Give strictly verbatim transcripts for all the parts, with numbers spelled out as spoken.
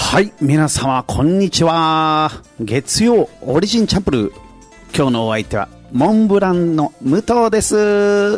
はい、皆様こんにちは。月曜オリジンチャンプルー、今日のお相手はモンブランの武藤です。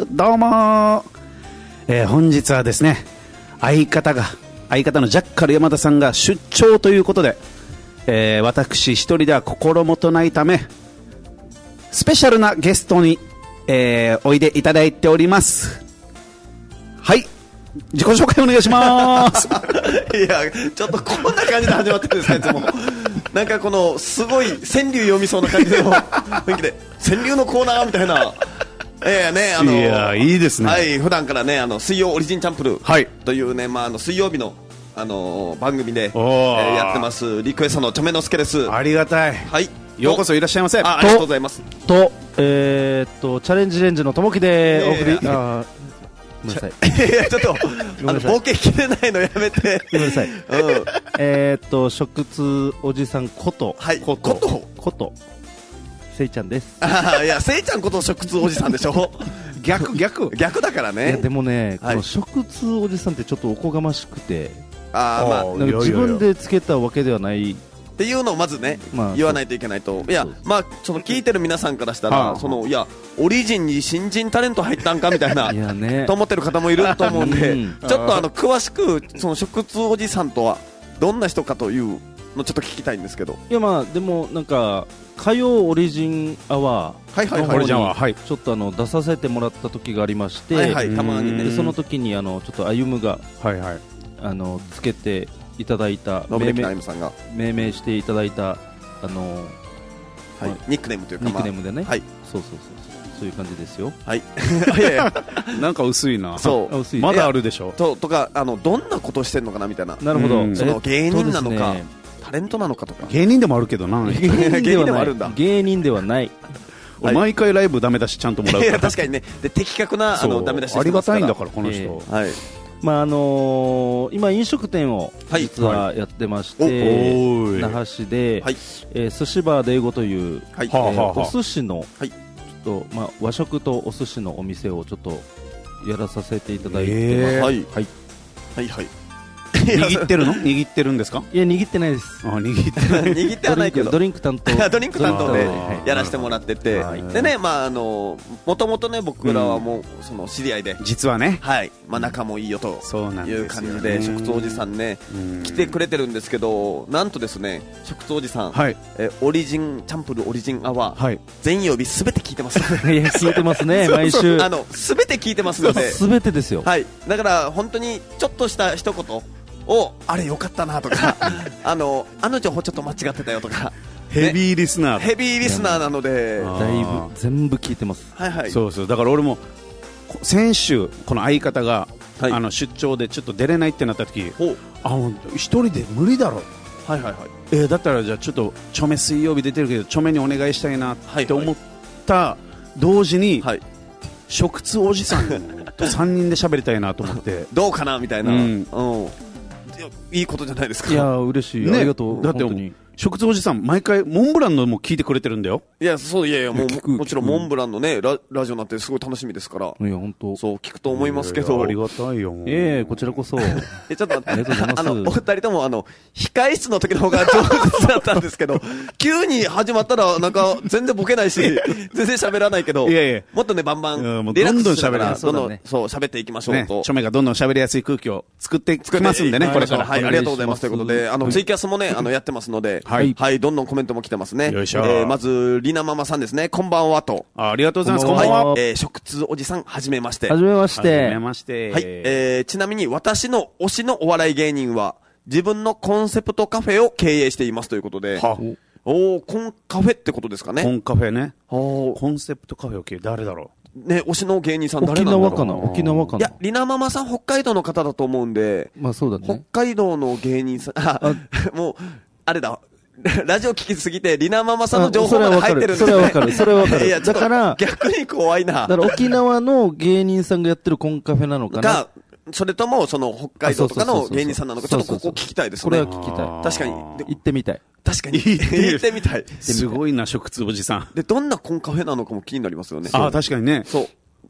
どうも、えー、本日はですね、相方が相方のジャッカル山田さんが出張ということで、えー、私一人では心もとないためスペシャルなゲストに、えー、おいでいただいております。はい、自己紹介お願いしますいや、ちょっとこんな感じで始まってるんですか、いつも。なんかこのすごい川柳読みそうな感じの雰囲気で川柳のコーナーみたいな。えーね、あのいや、いいですね。 はい、普段からね、あの水曜オリジンチャンプルはい、 というね、まあ、あの水曜日の、あのー、番組で、えー、やってますリクエストのチョメノスケです。 ありがたい。はい、ようこそいらっしゃいませ。 あ, ありがとうございます。 と、えー、っとチャレンジレンジのともきでお送り、あごめんなさいいやちょっとあのボケきれないのやめてごめんなさい、うん、えー、っと食通おじさんこと、 はい、 ことことせいちゃんです。 あ、いや、せいちゃんこと食通おじさんでしょ逆逆逆だからね。 いやでもね、 はい、 この食通おじさんってちょっとおこがましくて、 あ、まあ、 なんか自分でつけたわけではないっていうのをまずね、 まあ、 言わないといけないと。いや、まあ、その聞いてる皆さんからしたら、はあ、そのいやオリジンに新人タレント入ったんかみたいないや、ね、 と思ってる方もいると思うんで、 うん、 ちょっとあの詳しくその食通おじさんとはどんな人かというのちょっと聞きたいんですけど。 いや、まあでもなんか火曜オリジンアワーの方にちょっとあの出させてもらった時がありまして、 はいはい、たまにね。 でその時にあのちょっと歩夢が、 はいはい、 あのつけていただいた命名さんが命名していただいたあの、 はい、まあ、ニックネームというか、 ニックネームでね、 はい、 そうそうそうそういう感じですよ。 はい。いやいやなんか薄いな。 そう薄い、 まだあるでしょ。 ととか、あのどんなことしてんのかなみたいな。 なるほど、うん、 その芸人なのか、 ね、 タレントなのかとか。 芸人でもあるけどな。 芸人ではない。 あるんだ。 芸人ではない。 はい、毎回ライブダメ出しちゃんともらうから。 いや確かにね。で的確なあのダメ出しありがたいんだからこの人。 えー、はい。 まああのー、今飲食店を実はやってまして、はい、那覇市で、はい、えー、寿司バーで英語という、はい、えー、お寿司の、はい、ちょっとまあ和食とお寿司のお店をちょっとやらさせていただいてます。 えー、はいはいはいはい。 握ってるの？握ってるんですか？ いや、握ってないです。 あ、握ってない。 握ってはないけどドリンク担当ドリンク担当でやらせてもらってて、はい、でね、まああのもともとね、僕らはもうその知り合いで、 実はね、 はい、まあ仲もいいよという感じで食通おじさんね来てくれてるんですけど、なんとですね、食通おじさん、はい、えオリジンチャンプルオリジンアワー、はい、全曜日すべて聞いてます。 いや、聞いてますね、毎週。 あのすべて聞いてますので、 すべてですよ。 はい、だから本当にちょっとした一言を、あれよかったなとかあのあの情報ちょっと間違ってたよとか、 ヘビーリスナー、 ね、ヘビーリスナーなのでだいぶ全部聞いてます。 はいはい、 そうそう、だから俺も先週この相方が、はい、あの出張でちょっと出れないってなった時、あ、もう一人で無理だろ、 はいはいはい、 えー、だったらじゃあちょっとチョメ水曜日出てるけどチョメにお願いしたいなって思った同時に、はい、食通おじさんとさんにんで喋りたいなと思ってどうかなみたいな、うん、うん、いいことじゃないですか。 いや、嬉しい、ね、ありがとう。 だって食通おじさん毎回モンブランのも聞いてくれてるんだよ。 いや、そう、いやいや、もうもちろんモンブランのね、ラ, ラジオなんてすごい楽しみですから。 いや、本当そう聞くと思いますけど。 ありがたいよ。 ええー、こちらこそ。 え、ちょっと待って、あのお二人ともあの控室の時の方が上手だったんですけど急に始まったらなんか全然ボケないし全然喋らないけど、いやいや、もっとねバンバンリラックスしながらどんどんそう喋っていきましょうと、 ね、チョメがどんどん喋りやすい空気を作ってきますんでね、これから。 はい、ありがとうございますということで、あのツイキャスもね、あのやってますので、はい、はい、どんどんコメントも来てますね。よいしょ。えー、まずりなママさんですね、こんばんはと。 あ、ありがとうございます。こんばんは。 はい、えー、食通おじさんはじめまして。 はじめまして。 はじめまして。 はい、えー、ちなみに私の推しのお笑い芸人は自分のコンセプトカフェを経営していますということで。はおー、コンカフェってことですかね。 コンカフェね。おコンセプトカフェを経営、誰だろうね、推しの芸人さん誰なんだろう。 沖縄かな、沖縄かな。 いや、りなママさん北海道の方だと思うんで、 まあそうだね。 北海道の芸人さん、あ、もう、あれだ。ラジオ聞きすぎてリナママさんの情報まで入ってるんですね。 それはわかる。それはわかる。いや、 だから逆に怖いな。 だから沖縄の芸人さんがやってるコンカフェなのかな。 それともその北海道とかの芸人さんなのか、ちょっとここ聞きたいですね。 これは聞きたい。 確かに行ってみたい。 確かに行ってみたい。 すごいな、食通おじさんで、どんなコンカフェなのかも気になりますよね。 ああ、確かにね。 そう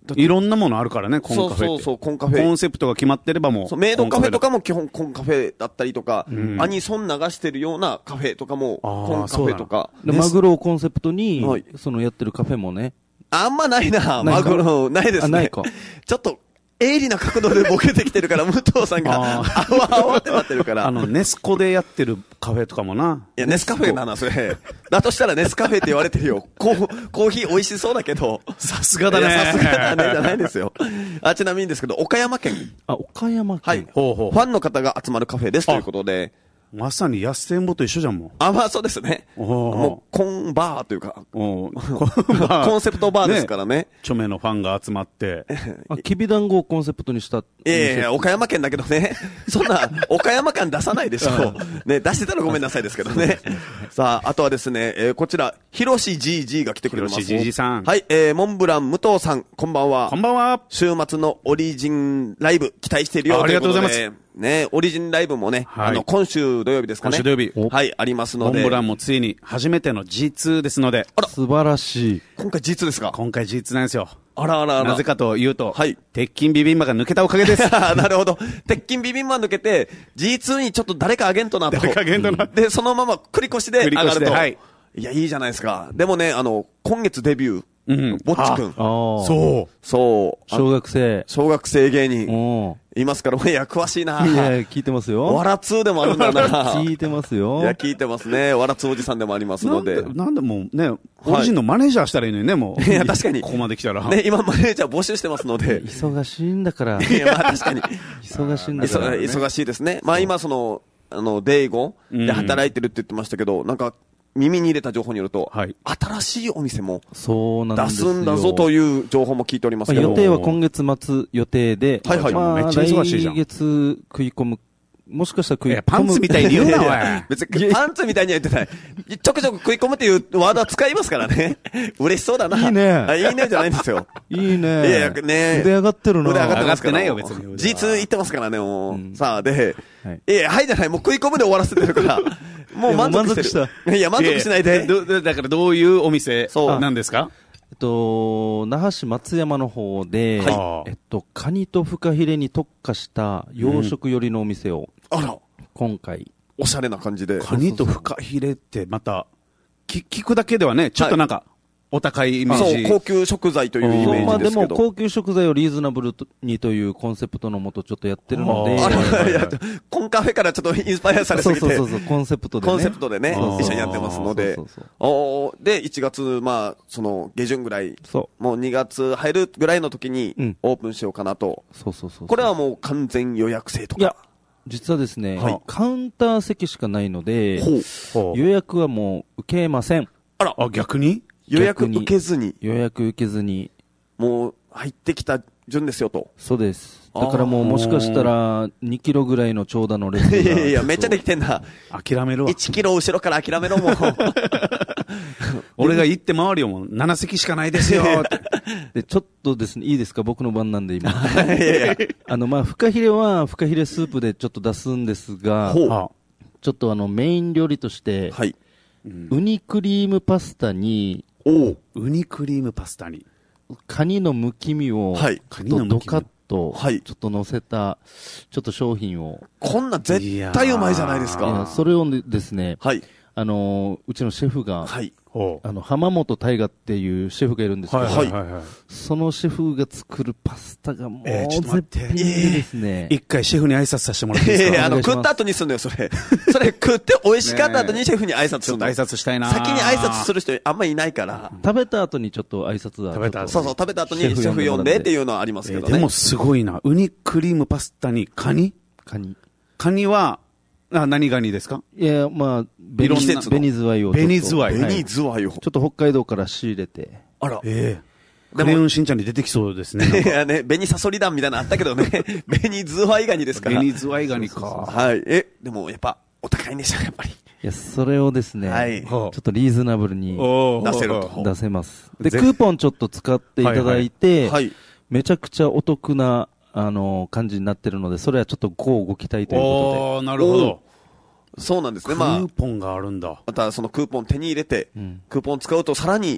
いろんなものあるからね、コンカフェって。 そうそうそう、コンカフェ。 コンセプトが決まってればもう。 そう、メイドカフェとかも基本コンカフェだったりとか、うん、アニソン流してるようなカフェとかも、コンカフェとか。 でマグロをコンセプトに、はい、そのやってるカフェもね。 あんまないな、マグロ、ないですね。ないか。ちょっと、鋭利な角度でボケてきてるから、武藤さんが、あわあわってなってるから。 あの、ネスコでやってるカフェとかもな。 いや、ネスカフェだな、それ。だとしたらネスカフェって言われてるよ。コー、コーヒー美味しそうだけど。 さすがだね。 さすがだね、じゃないですよ。あ、ちなみにですけど、岡山県。 あ、岡山県。 はい。ほうほう。ファンの方が集まるカフェですということで。 まさに安千穂と一緒じゃんもん。 あ、まあそうですね。もう、コンバーというか、コンセプトバーですからね。ね著名のファンが集まって。 あ、きびだんごをコンセプトにした。 いやいや、岡山県だけどね。そんな、岡山感出さないでしょ。ね、出してたらごめんなさいですけどね。さあ、あとはですね、えー、こちら、ひろし ジージー が来てくれます。 ひろし ジージー さん。 はい、えー、モンブラン武藤さん、こんばんは。 こんばんは。 週末のオリジンライブ、期待しているよということで。ありがとうございます。ね、オリジンライブもね、はい、あの、今週土曜日ですかね。 今週土曜日。 はい、ありますので。 モンブランもついに初めての ジーツー ですので。 あら、素晴らしい。 今回 ジーツー ですか？ 今回 ジーツー なんですよ。 あらあらあら。 なぜかというと、 はい。 鉄筋ビビンバが抜けたおかげです。 なるほど。鉄筋ビビンバ抜けて、ジーツー にちょっと誰かあげんとなと。 誰かあげんとな。 で、そのまま繰り越しで上がると。 はい。 いや、いいじゃないですか。でもね、あの、今月デビュー。 うん。 ぼっちくん。 そう。 そう。 小学生。 小学生芸人。いますから、いや、詳しいな。 いや、聞いてますよ。 わらつーでもあるんだな。 聞いてますよ。 いや、聞いてますね。わらつーおじさんでもありますので。 なんでもうね、オリジンのマネージャーしたらいいのにね、もう。 いや、確かに。 ここまで来たら。 ね、今マネージャー募集してますので。 忙しいんだから。 いや、まあ確かに。 忙しいんだから。 忙しいですね。まあ今、その、あの、デイゴで働いてるって言ってましたけど、なんか、耳に入れた情報によると、はい、新しいお店も出すんだぞという情報も聞いておりますけど、 予定は今月末予定で、 はいはい、 まあ、めっちゃ忙しいじゃん。来月食い込む、もしかしたら食い込む。 パンツみたいに言うな、おい。 別にパンツみたいには言ってない。ちょくちょく食い込むっていうワードは使いますからね。嬉しそうだな。 いいね。 あ、いいねじゃないんですよ。 いいね。 いやいや、ね。 腕上がってるな。 腕上がってますから。 上がってないよ、別に。 ジーツー 言ってますからね、もう。うん、さあ、で、はい、いや、はいじゃない、もう食い込むで終わらせてるから。もう満足してる。いや、満足しないで。 だからどういうお店なんですか？ えっと、那覇市松山の方で、はい、えっと、カニとフカヒレに特化した洋食寄りのお店を、 うん、あら、 今回。 おしゃれな感じで。 カニとフカヒレってまた、聞くだけではね、ちょっとなんか、はい、お高いイメージ。 そう、高級食材というイメージですけど。まあでも、 高級食材をリーズナブルにというコンセプトのもとちょっとやってるので。 あら、いや、コンカフェからちょっとインスパイアされすぎて。 そうそうそう、コンセプトでね。 コンセプトでね、一緒にやってますので。おで、いちがつ、まあ、その、下旬ぐらい。そう。もうにがつ入るぐらいの時に、オープンしようかなと。 そうそうそう。 これはもう完全予約制とか。 いや、実はですね、はい、カウンター席しかないので、予約はもう受けません。 あら、 あ、逆に予約受けずに。 予約受けずに。 もう入ってきた順ですよと。 そうです。だからもうもしかしたらにキロぐらいの長蛇の列が。 いやいや、めっちゃできてんな。 諦めろ。 いちキロ後ろから諦めろもう。 俺が行って回るよもうなな席しかないですよって。 で、ちょっとですね、いいですか僕の番なんで今。いやいやあの、まあ、フカヒレはフカヒレスープでちょっと出すんですが、ちょっとあの、メイン料理として、はい。うん、ウニクリームパスタに、 おウニクリームパスタにカニのむき身を、はい、カニのドカッと、はい、ちょっと乗せた、ちょっと商品を。 こんな絶対うまいじゃないですか。いやそれをですね、はい、あのー、うちのシェフが、はい、あの、浜本大河っていうシェフがいるんですけど、はいはいはい、そのシェフが作るパスタがもう絶品ですね。 一回シェフに挨拶させてもらっていいですか？ えー、あの、食った後にすんのよ、それ。それ食って美味しかった後にシェフに挨拶するの。 挨拶したいな。 先に挨拶する人あんまりいないから。 食べた後にちょっと挨拶だ。 食べた後。 そうそう、食べた後にシェフ呼んでっていうのはありますけどね。 えー、でもすごいな。ウニクリームパスタにカニカニ。 カニは、あ、何ガニですか？ いや、まあ、ベニズワイを。 ベニズワイ。 ベニズワイを。 ちょっと北海道から仕入れて。 あら。 ええー。クレヨンしんちゃんに出てきそうですね。 いやね、ベニサソリ団みたいなのあったけどね。ベニズワイガニですから。 ベニズワイガニか。 はい。え、でもやっぱ、お高いんでしょ、やっぱり。いや、それをですね、はい、ちょっとリーズナブルに出せると。 出せます。で、クーポンちょっと使っていただいて、はいはい、めちゃくちゃお得な、あの、感じになってるので、それはちょっとごご期待ということで。 なるほど。 そうなんですね。まあ。 クーポンがあるんだ。 またそのクーポン手に入れて、うん、クーポン使うとさらに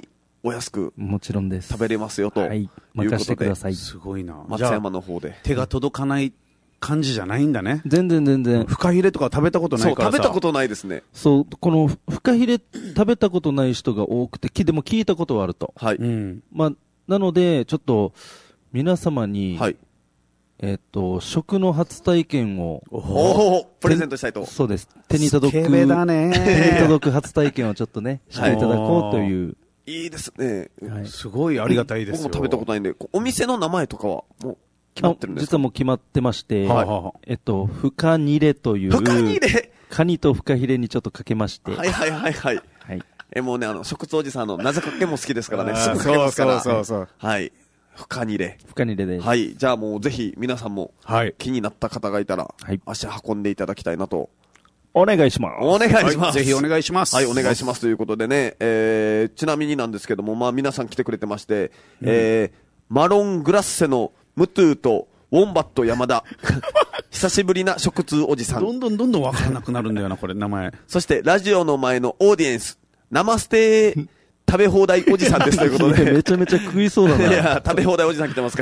お安くもちろんです食べれますよということで、はい、 任せてください。 すごいな。 松山の方で手が届かない感じじゃないんだね。 全然全然。 フカヒレとか食べたことないからさ。 そう、食べたことないですね。 そう、このフカヒレ食べたことない人が多くて、でも聞いたことはあると。 はい。 うん。まあ、なので、ちょっと、皆様に、はい。えっと、食の初体験を、 おお、プレゼントしたいと。 そうです。手に届く、 スケベだね。 手に届く初体験をちょっとね、していただこうという。 いいですね。 はい。すごいありがたいですよ。 僕も食べたことないんで、お店の名前とかは、もう、決まってるんですか？ 実はもう決まってまして、はい、えっと、フカニレという、 フカニレカニとフカヒレにちょっとかけまして。 はいはいはいはい。はい。え、もうね、あの、食通おじさんのなぜかけも好きですからね。すぐかけますから。 そうそうそう。 はい。フカニレ。 フカニレです。 はい。じゃあもうぜひ皆さんも、はい。気になった方がいたら、はい。足運んでいただきたいなと。 お願いします。 お願いします。はい、 ぜひお願いします。 はい、お願いしますということでね、えー、ちなみになんですけども、まあ皆さん来てくれてまして、うん、えー、マロングラッセのムトゥーと、ウォンバット山田。久しぶりな食通おじさん。 どんどんどんどんわからなくなるんだよな、これ、名前。 そして、ラジオの前のオーディエンス。ナマステー食べ放題おじさんですということで。 めちゃめちゃ食いそうだな。 いや、食べ放題おじさん来てますから。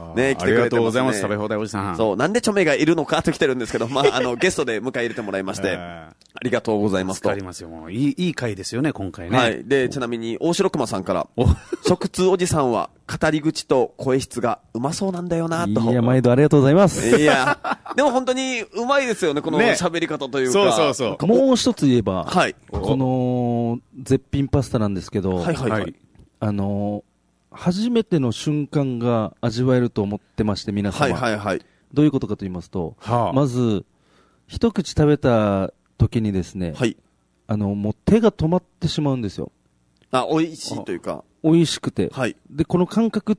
ね、来てくれてますね。 ありがとうございます、食べ放題おじさん。 そう、なんでチョメがいるのかと来てるんですけど、まあ、あの、ゲストで迎え入れてもらいまして、ありがとうございますと。 ありますよ、もう。いい、いい回ですよね、今回ね。 はい。で、ちなみに、大城熊さんから、食通おじさんは、語り口と声質がうまそうなんだよなと。 いや、毎度ありがとうございます。 いや、でも本当にうまいですよね、この喋り方というか。 そうそうそう。 もう一つ言えば、 はい。 この、絶品パスタなんですけど、 はいはいはい。 あの、初めての瞬間が味わえると思ってまして、皆様。 はいはいはい。 どういうことかと言いますと、はあ、まず、一口食べた時にですね、はい。あの、もう手が止まってしまうんですよ。 あ、美味しいというか。 美味しくて。 はい。 で、この感覚って、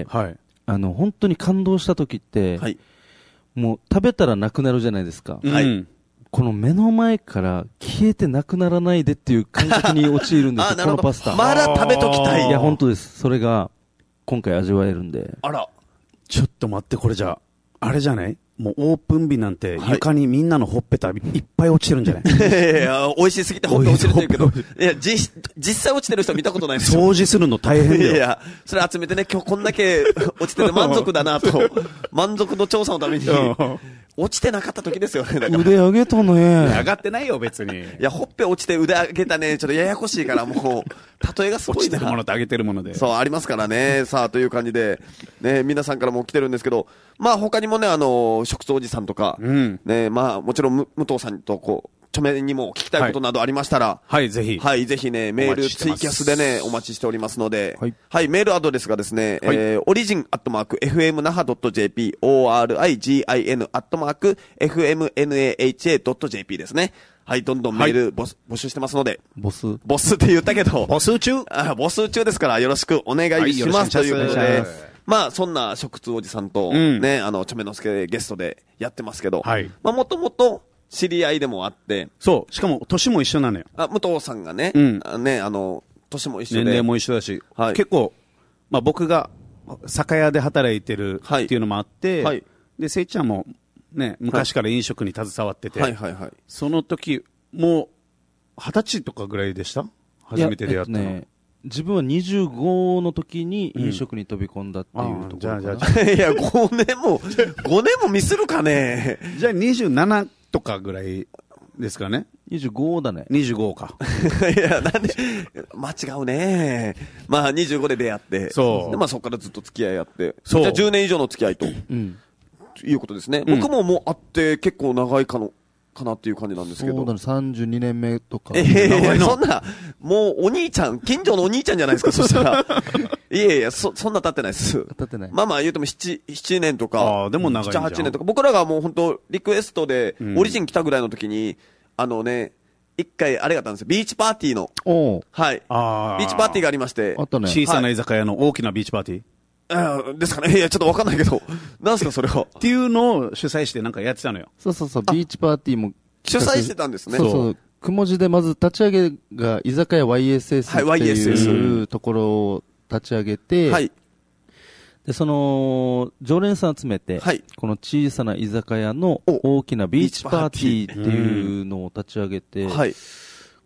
はい。あの、本当に感動した時って、はい。もう食べたらなくなるじゃないですか。 はい。 この目の前から消えてなくならないでっていう感覚に陥るんですよ、このパスタ。 まだ食べときたい。 いや、本当です。それが、今回味わえるんで。 あら。 ちょっと待って、これじゃあ、あれじゃないもうオープン日なんて床にみんなのほっぺたいっぱい落ちてるんじゃない、 いやいや、美味しすぎてほっぺ落ちるって言うけど、いや、じ、実際落ちてる人見たことないですよ。 掃除するの大変だよ。 いや、それ集めてね、今日こんだけ落ちてて満足だなと、満足の調査のために、落ちてなかった時ですよね、だから。 腕上げたね。 上がってないよ、別に。いや、ほっぺ落ちて腕上げたね、ちょっとややこしいから、もう、例えがすごいな。 落ちてるものと上げてるもので。 そう、ありますからね。さあ、という感じで、ね、皆さんからも来てるんですけど、まあ他にもね、あの、食通おじさんとか、うん、ね、まあもちろん、武藤さんとこう、著名にも聞きたいことなどありましたら、 はい、はい、ぜひ。 はい、ぜひね、メール、ツイキャスでね、お待ちしておりますので、はい、はい、メールアドレスがですね、はい、えー、オリジンアットマーク、エフエムナハドットジェーピー、オーアールアイジーアイエヌ アットマーク、エフエムエヌエーエイチエードットジェーピー ですね。はい、どんどんメール、はい、募, 募集してますので。 ボスボスって言ったけど。 募集中あ募集中ですから、よろしくお願いします。はい、ということで。まあ、そんな食通おじさんと、ね、うん、あの、ちょめのすけゲストでやってますけど、はい。まあ、もともと、知り合いでもあって。 そう。しかも、年も一緒なのよ。 あ、武藤さんがね、うん。ね、あの、年も一緒で。 年齢も一緒だし、はい。結構、まあ僕が、酒屋で働いてるっていうのもあって、はい。はい、で、せいちゃんも、ね、昔から飲食に携わってて、はい、はいはいはい。その時、もう、二十歳とかぐらいでした初めて出会ったの。ね、 自分はにじゅうごの時に飲食に飛び込んだっていうところ、うん、じゃあじゃあじゃあいやごねんもごねんもミスるかね。 じゃあにじゅうななとかぐらいですかね。 にじゅうごだね。 にじゅうごか。 いやなんで間違うね。まあにじゅうごで出会って、そうでまあそこからずっと付き合いあって、そうじゃあじゅうねん以上の付き合いと、うん、いうことですね。うん、僕ももう会って結構長いかの。かなっていう感じなんですけど。 そうだね、さんじゅうにねんめとか。 ええー、そんな、もうお兄ちゃん、近所のお兄ちゃんじゃないですか、そしたら。いやいや、そ、そんな経ってないです。 経ってない。 まあまあ言うても七、七年とか。 ああ、でも長いじゃん。 七、八年とか。僕らがもう本当リクエストで、オリジン来たぐらいの時に、うん、あのね、一回あれがあったんですよ。ビーチパーティーの。 おはい。ああ。ビーチパーティーがありまして。 あったね。 小さな居酒屋の大きなビーチパーティー。 ああ、ですかね。いや、ちょっとわかんないけど。なんすか、それは。 っていうのを主催してなんかやってたのよ。 そうそうそう、ビーチパーティーも。 主催してたんですね。 そうそう。くもじでまず立ち上げが居酒屋 ワイエスエス っていうところを立ち上げて、はい。で、その、常連さん集めて、はい。この小さな居酒屋の大きなビーチパーティーっていうのを立ち上げて、はい。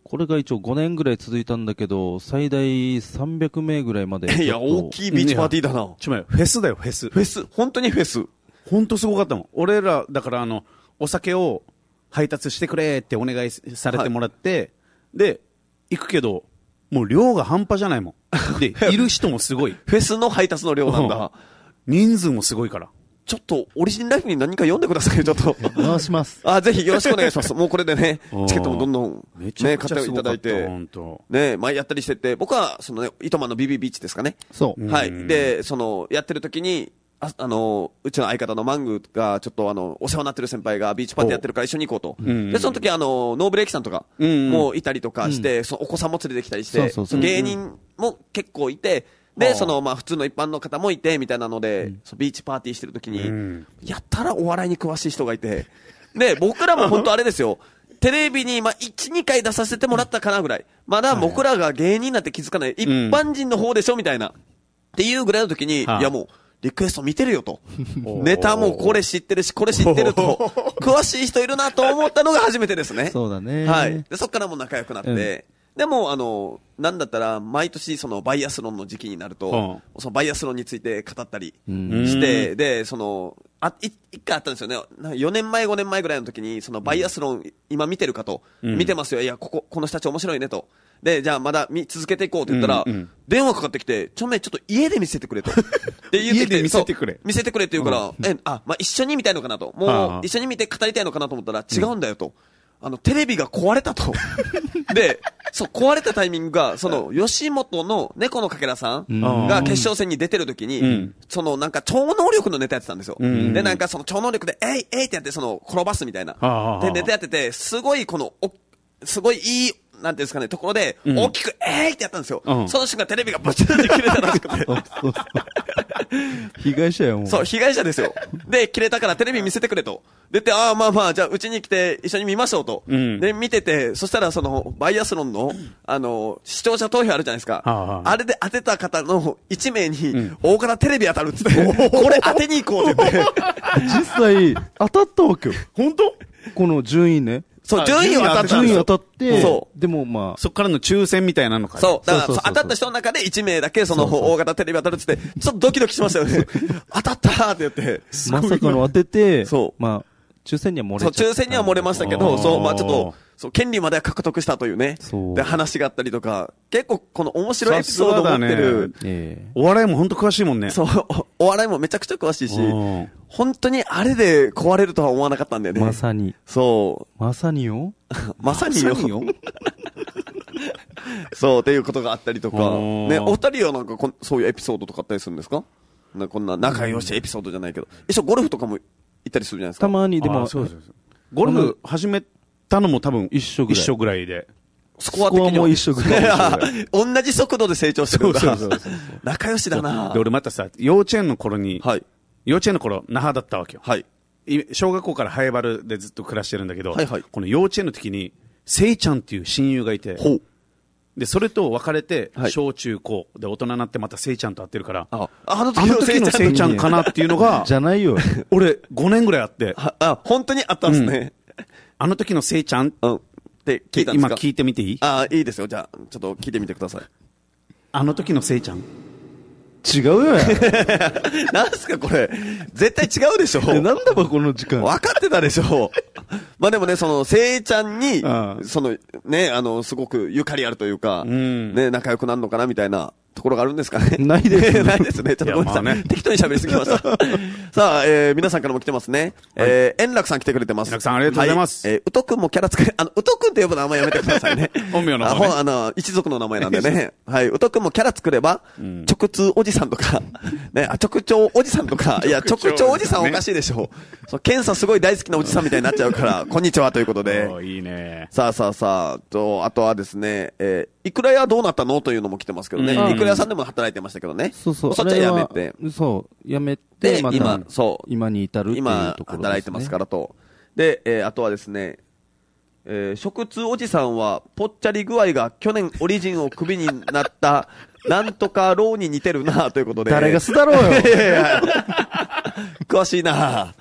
これが一応ごねんぐらい続いたんだけど、最大さんびゃくめいぐらいまで。 いや、大きいビーチパーティーだな。 ちょ、フェスだよ、フェス。 フェス。本当にフェス。 本当すごかったもん。俺ら、だからあの、お酒を配達してくれってお願いされてもらって、はい、で、行くけど、もう量が半端じゃないもん。で、いる人もすごい。 フェスの配達の量なんだ。 人数もすごいから。 ちょっと、オリジンライフに何か読んでくださいよ、ちょっと。 回します。 あ、ぜひよろしくお願いします。もうこれでね、チケットもどんどん、ね、買っていただいて、ね、前やったりしてて、僕は、そのね、糸満の ビービー ビーチですかね。 そう。 はい。で、その、やってる時に、あ、あの、うちの相方のマングが、ちょっとあの、お世話になってる先輩がビーチパーティーやってるから一緒に行こうと。で、その時あの、ノーブレーキさんとかもいたりとかして、そのお子さんも連れてきたりして、芸人も結構いて、で、その、まあ、普通の一般の方もいて、みたいなので、そのビーチパーティーしてる時に、やったらお笑いに詳しい人がいて、で、僕らも本当あれですよ、テレビに、まあ、いち、にかい出させてもらったかなぐらい。まだ僕らが芸人になって気づかない、一般人の方でしょみたいな。っていうぐらいの時に、いやもう、リクエスト見てるよと。ネタもこれ知ってるし、これ知ってると。詳しい人いるなと思ったのが初めてですね。 そうだね。 はい。で、そっからも仲良くなって、うん、でも、あの、なんだったら、毎年、その、バイアスロンの時期になると、うん、そのバイアスロンについて語ったりして、うん、で、その、あ、い、一回あったんですよね。よねんまえ、ごねんまえぐらいの時に、その、バイアスロン、今見てるかと、うん、見てますよ。いや、ここ、この人たち面白いねと。で、じゃあまだ見続けていこうって言ったら、うんうん、電話かかってきて、ちょめ、ちょっと家で見せてくれと。って言ってきて、家で見せてくれ。 見せてくれって言うから、うん、え、あ、まあ、一緒に見たいのかなと。もう、一緒に見て語りたいのかなと思ったら、違うんだよと。あの、テレビが壊れたと。で、そう、壊れたタイミングが、その、吉本の猫のかけらさんが決勝戦に出てる時に、うん、その、なんか超能力のネタやってたんですよ。うん、で、なんかその超能力で、えい、えいってやって、その、転ばすみたいな。で、ネタやってて、すごいこの、お、すごいいい、なんていうんですかね、ところで、うん、大きく、えーいってやったんですよ。うん、その瞬間テレビがブチッて切れたらしくて。 被害者やもん。 そう、被害者ですよ。で、切れたからテレビ見せてくれと。でって、ああ、まあまあ、じゃあ、うちに来て一緒に見ましょうと。うん、で、見てて、そしたら、その、バイアスロンの、あの、視聴者投票あるじゃないですか。はあはあ、あれで当てた方のいち名に、大からテレビ当たるっつって、うん、これ当てに行こうって言って。 実際、当たったわけよ。 本当？ この順位ね。 そう、順位は当たった。 順位当たって、そう。でもまあ。 そっからの抽選みたいなのか。 そう。だから、当たった人の中でいち名だけ、その、大型テレビ当たるっつって、ちょっとドキドキしましたよね。当たったーって言って。 まさかの当てて、 そう。 まあ、抽選には漏れちゃった。 そう、抽選には漏れましたけど、そう、まあちょっと、そう、権利までは獲得したというね。そう。で、話があったりとか、結構この面白いエピソードを持ってる。 ね、お笑いも本当詳しいもんね。 そう、お笑いもめちゃくちゃ詳しいし、本当にあれで壊れるとは思わなかったんだよね。 まさに。 そう。 まさによ。 まさによ。そう、っていうことがあったりとか。ね、お二人はなんかこん、そういうエピソードとかあったりするんですか？なこんな仲良しエピソードじゃないけど。一緒ゴルフとかも行ったりするじゃないですか。 たまにでも、 そうそうそう。ゴルフ始めたのも多分一緒ぐらい。 一緒ぐらいで。 スコア的にも一緒ぐらい。同じ速度で成長してるんだ。そうそうそうそう。仲良しだな。 で、俺またさ、幼稚園の頃に、はい。幼稚園の頃、那覇だったわけよ。はい。小学校からハエバルでずっと暮らしてるんだけど、はいはい。この幼稚園の時に、せいちゃんっていう親友がいて、ほう。で、それと別れて、はい、小中高で大人になってまたせいちゃんと会ってるから、あ、 あの時のせいちゃんかなっていうのが、 じゃないよ。 俺、ごねんぐらいあって、 あ、本当にあったんですね。 うん、あの時のせいちゃんって聞いたんですか？ 今聞いてみていい？ あ、いいですよ。じゃあ、ちょっと聞いてみてください。 あの時のせいちゃん。 違うよや。 なんすかこれ。絶対違うでしょ。 なんだばこの時間。 分かってたでしょ。まあでもね、その、せいちゃんに、その、ね、あの、すごくゆかりあるというか、うん、ね、仲良くなるのかなみたいなところがあるんですかね。 ないですね。 ないですね。ちょっとごめんなさい。ね、適当に喋りすぎました。さあ、えー、皆さんからも来てますね。はい、えー、円楽さん来てくれてます。 円楽さんありがとうございます。 はい、えー、うとくんもキャラ作れ、あの、うとくんって呼ぶのあんまやめてくださいね。 本名の方ね。 あ、あの、一族の名前なんでね。はい、うとくんもキャラ作れば、うん、直通おじさんとか、ね、あ、直腸おじさんとか、いや、直腸おじさんおかしいでしょ。そう、ケンさんすごい大好きなおじさんみたいになっちゃうから、こんにちはということで。 いいね。 さあさあさあ、と、あとはですね、えー、いくら屋どうなったのというのも来てますけどね。うん、いくら屋さんでも働いてましたけどね。 そうそう。 そっちはやめて。 そう、やめて、また今、そう。 今に至るっていうところですね。 今、働いてますからと。で、えー、あとはですね、えー、食通おじさんは、ぽっちゃり具合が去年オリジンをクビになった、なんとかローに似てるなということで。 誰がすだろうよ。 詳しいな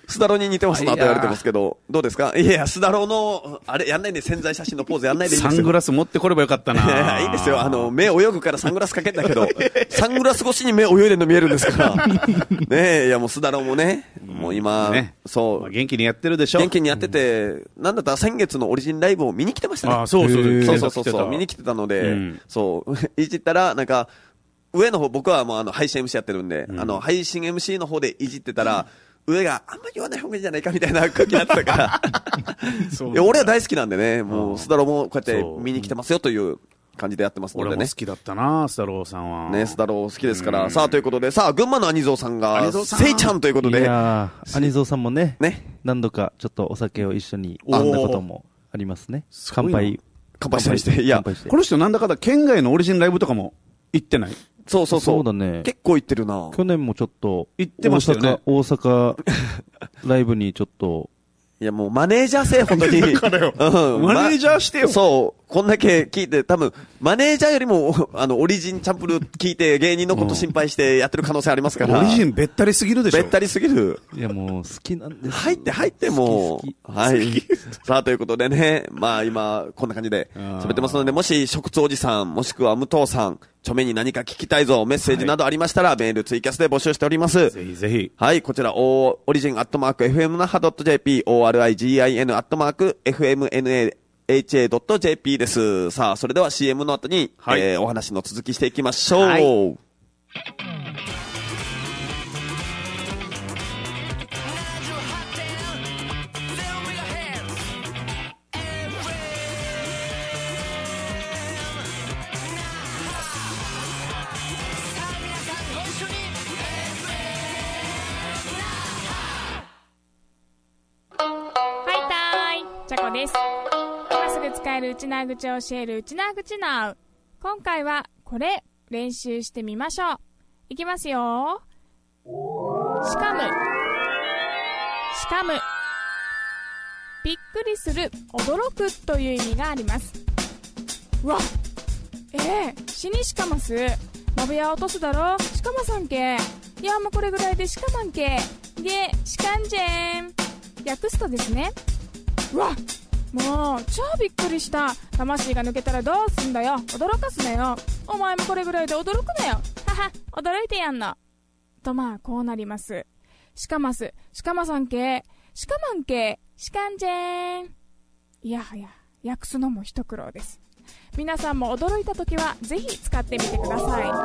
スダロに似てますなと言われてますけど、どうですか？いや、スダロの、あれ、やんないで、潜在写真のポーズやんないでいいですよ。 サングラス持ってこればよかったな。 いいですよ。あの、目泳ぐからサングラスかけんだけど、サングラス越しに目泳いでるの見えるんですから。ねえ、いやもうスダロもね、もう今、ね、そう、まあ。 元気にやってるでしょ。 元気にやってて、うん、なんだったら先月のオリジンライブを見に来てましたね。 あ、そうそうそう。 そうそうそう、見に来てたので、うん、そう、いじったら、なんか、上の方、僕はもうあの、配信 エムシー やってるんで、うん、あの、配信 エムシー の方でいじってたら、うん、上があんまり言わない方がいいんじゃないかみたいな空気になってたからいや俺は大好きなんでね、もうスダロもこうやって見に来てますよという感じでやってますのでね。 俺も好きだったな、スダロさんはね。スダロ好きですから、うん、さあということで、さあ群馬のアニゾーさんがせいちゃんということで、いやアニゾーさんもね、ね、何度かちょっとお酒を一緒に飲んだこともありますね。乾杯乾杯したりして、いやこの人なんだかだ県外のオリジンライブとかも行ってない？ そうそうそう。 そうだね。 結構行ってるな。 去年もちょっと、 行ってましたよね。 大阪、大阪ライブにちょっと。 いやもうマネージャーせえ、本当に。だからよ。 うん。マネージャーしてよ。 ま、そう。こんだけ聞いて、多分、マネージャーよりも、あの、オリジンチャンプル聞いて芸人のこと心配してやってる可能性ありますから。 オリジンべったりすぎるでしょ。 べったりすぎる。 いやもう好きなんです。 入って入ってもう。はい。さあということでね、まあ今、こんな感じで喋ってますので、もし、食通おじさん、もしくは武藤さん、著名に何か聞きたいぞ、メッセージなどありましたら、はい、メール、ツイキャスで募集しております。 ぜひぜひ。 はい、こちら、オリジンアットマーク エフエム ナハ ドット ジェーピー、オーアールアイジーアイエヌ アットマーク エフエムエヌエーエイチエー ドット ジェーピー です。さあ、それでは シーエム の後に、はい、えー、お話の続きしていきましょう。はい、 です。今すぐ使えるうちなー口を教えるうちなー口なう。今回はこれ練習してみましょう。いきますよ。しかむ、しかむ。びっくりする、驚くという意味があります。うわ、ええー、死にしかます。まぶや落とすだろ、しかまさんけ。いやもうこれぐらいでしかまんけ。で、しかんじぇん。訳すとですね、うわ、もう超びっくりした。魂が抜けたらどうすんだよ。驚かすなよ。お前もこれぐらいで驚くなよ。はは、驚いてやんの。とまあこうなります。しかます、しかまさんけ、しかまんけ、しかんじぇん。いやはや、訳すのも一苦労です。皆さんも驚いたときはぜひ使ってみてください。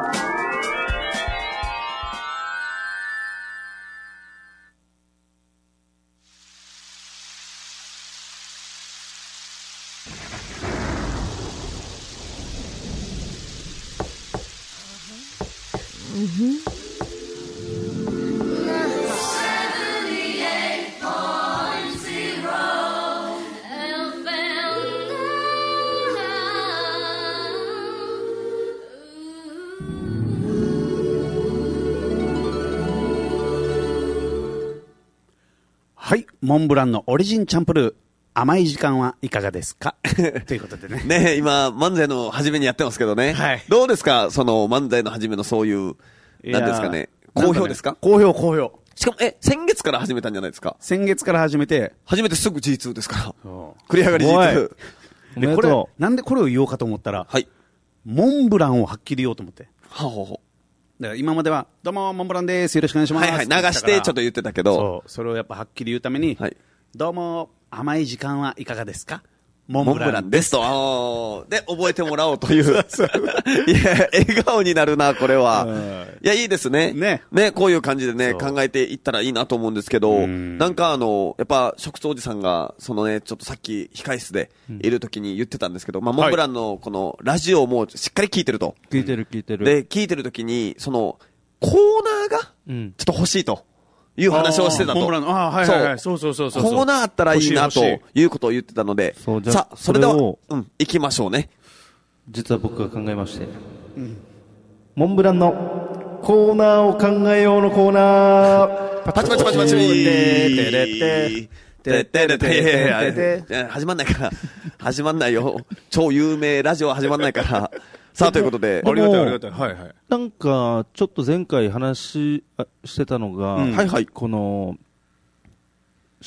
はい、モンブランのオリジンチャンプルー、甘い時間はいかがですかということでね。 ねえ、今、漫才の初めにやってますけどね。はい。どうですか、その漫才の初めのそういう、なんですかね。好評ですか？ 好評、好評。 しかも、え、先月から始めたんじゃないですか？ 先月から始めて。 初めてすぐ ジーツー ですから。繰り上がり ジーツー。 で、これ、なんでこれを言おうかと思ったら、はい。モンブランをはっきり言おうと思って。 はほほ。 だから今までは、どうも、モンブランです。よろしくお願いします。 はいはい。流してちょっと言ってたけど。 そう。それをやっぱはっきり言うために、はい。どうも、甘い時間はいかがですか？モンブランですと。で、覚えてもらおうという。いや、笑顔になるな、これは。いや、いいですね。ね。ね、こういう感じでね、考えていったらいいなと思うんですけど、なんかあの、やっぱ、食通おじさんが、そのね、ちょっとさっき、控室でいる時に言ってたんですけど、まあ、モンブランのこの、ラジオもしっかり聞いてると。 聞いてる聞いてる。 で、聞いてる時に、その、コーナーが、ちょっと欲しいと。いう話をしてたと。 モンブランの、ああ、はいはいはい。そうそうそうそう。 コーナーあったらいいな、ということを言ってたので。さあ、それでは、うん、行きましょうね。 実は僕が考えまして。うん。モンブランのコーナーを考えようのコーナー。 パチパチパチパチ。てれて。てれてれてれ。始まんないから。始まんないよ。超有名ラジオは始まんないから。さあ、ということで。 ありがたいありがたい。はいはい。 なんか、ちょっと前回話してたのが、はいはい。この、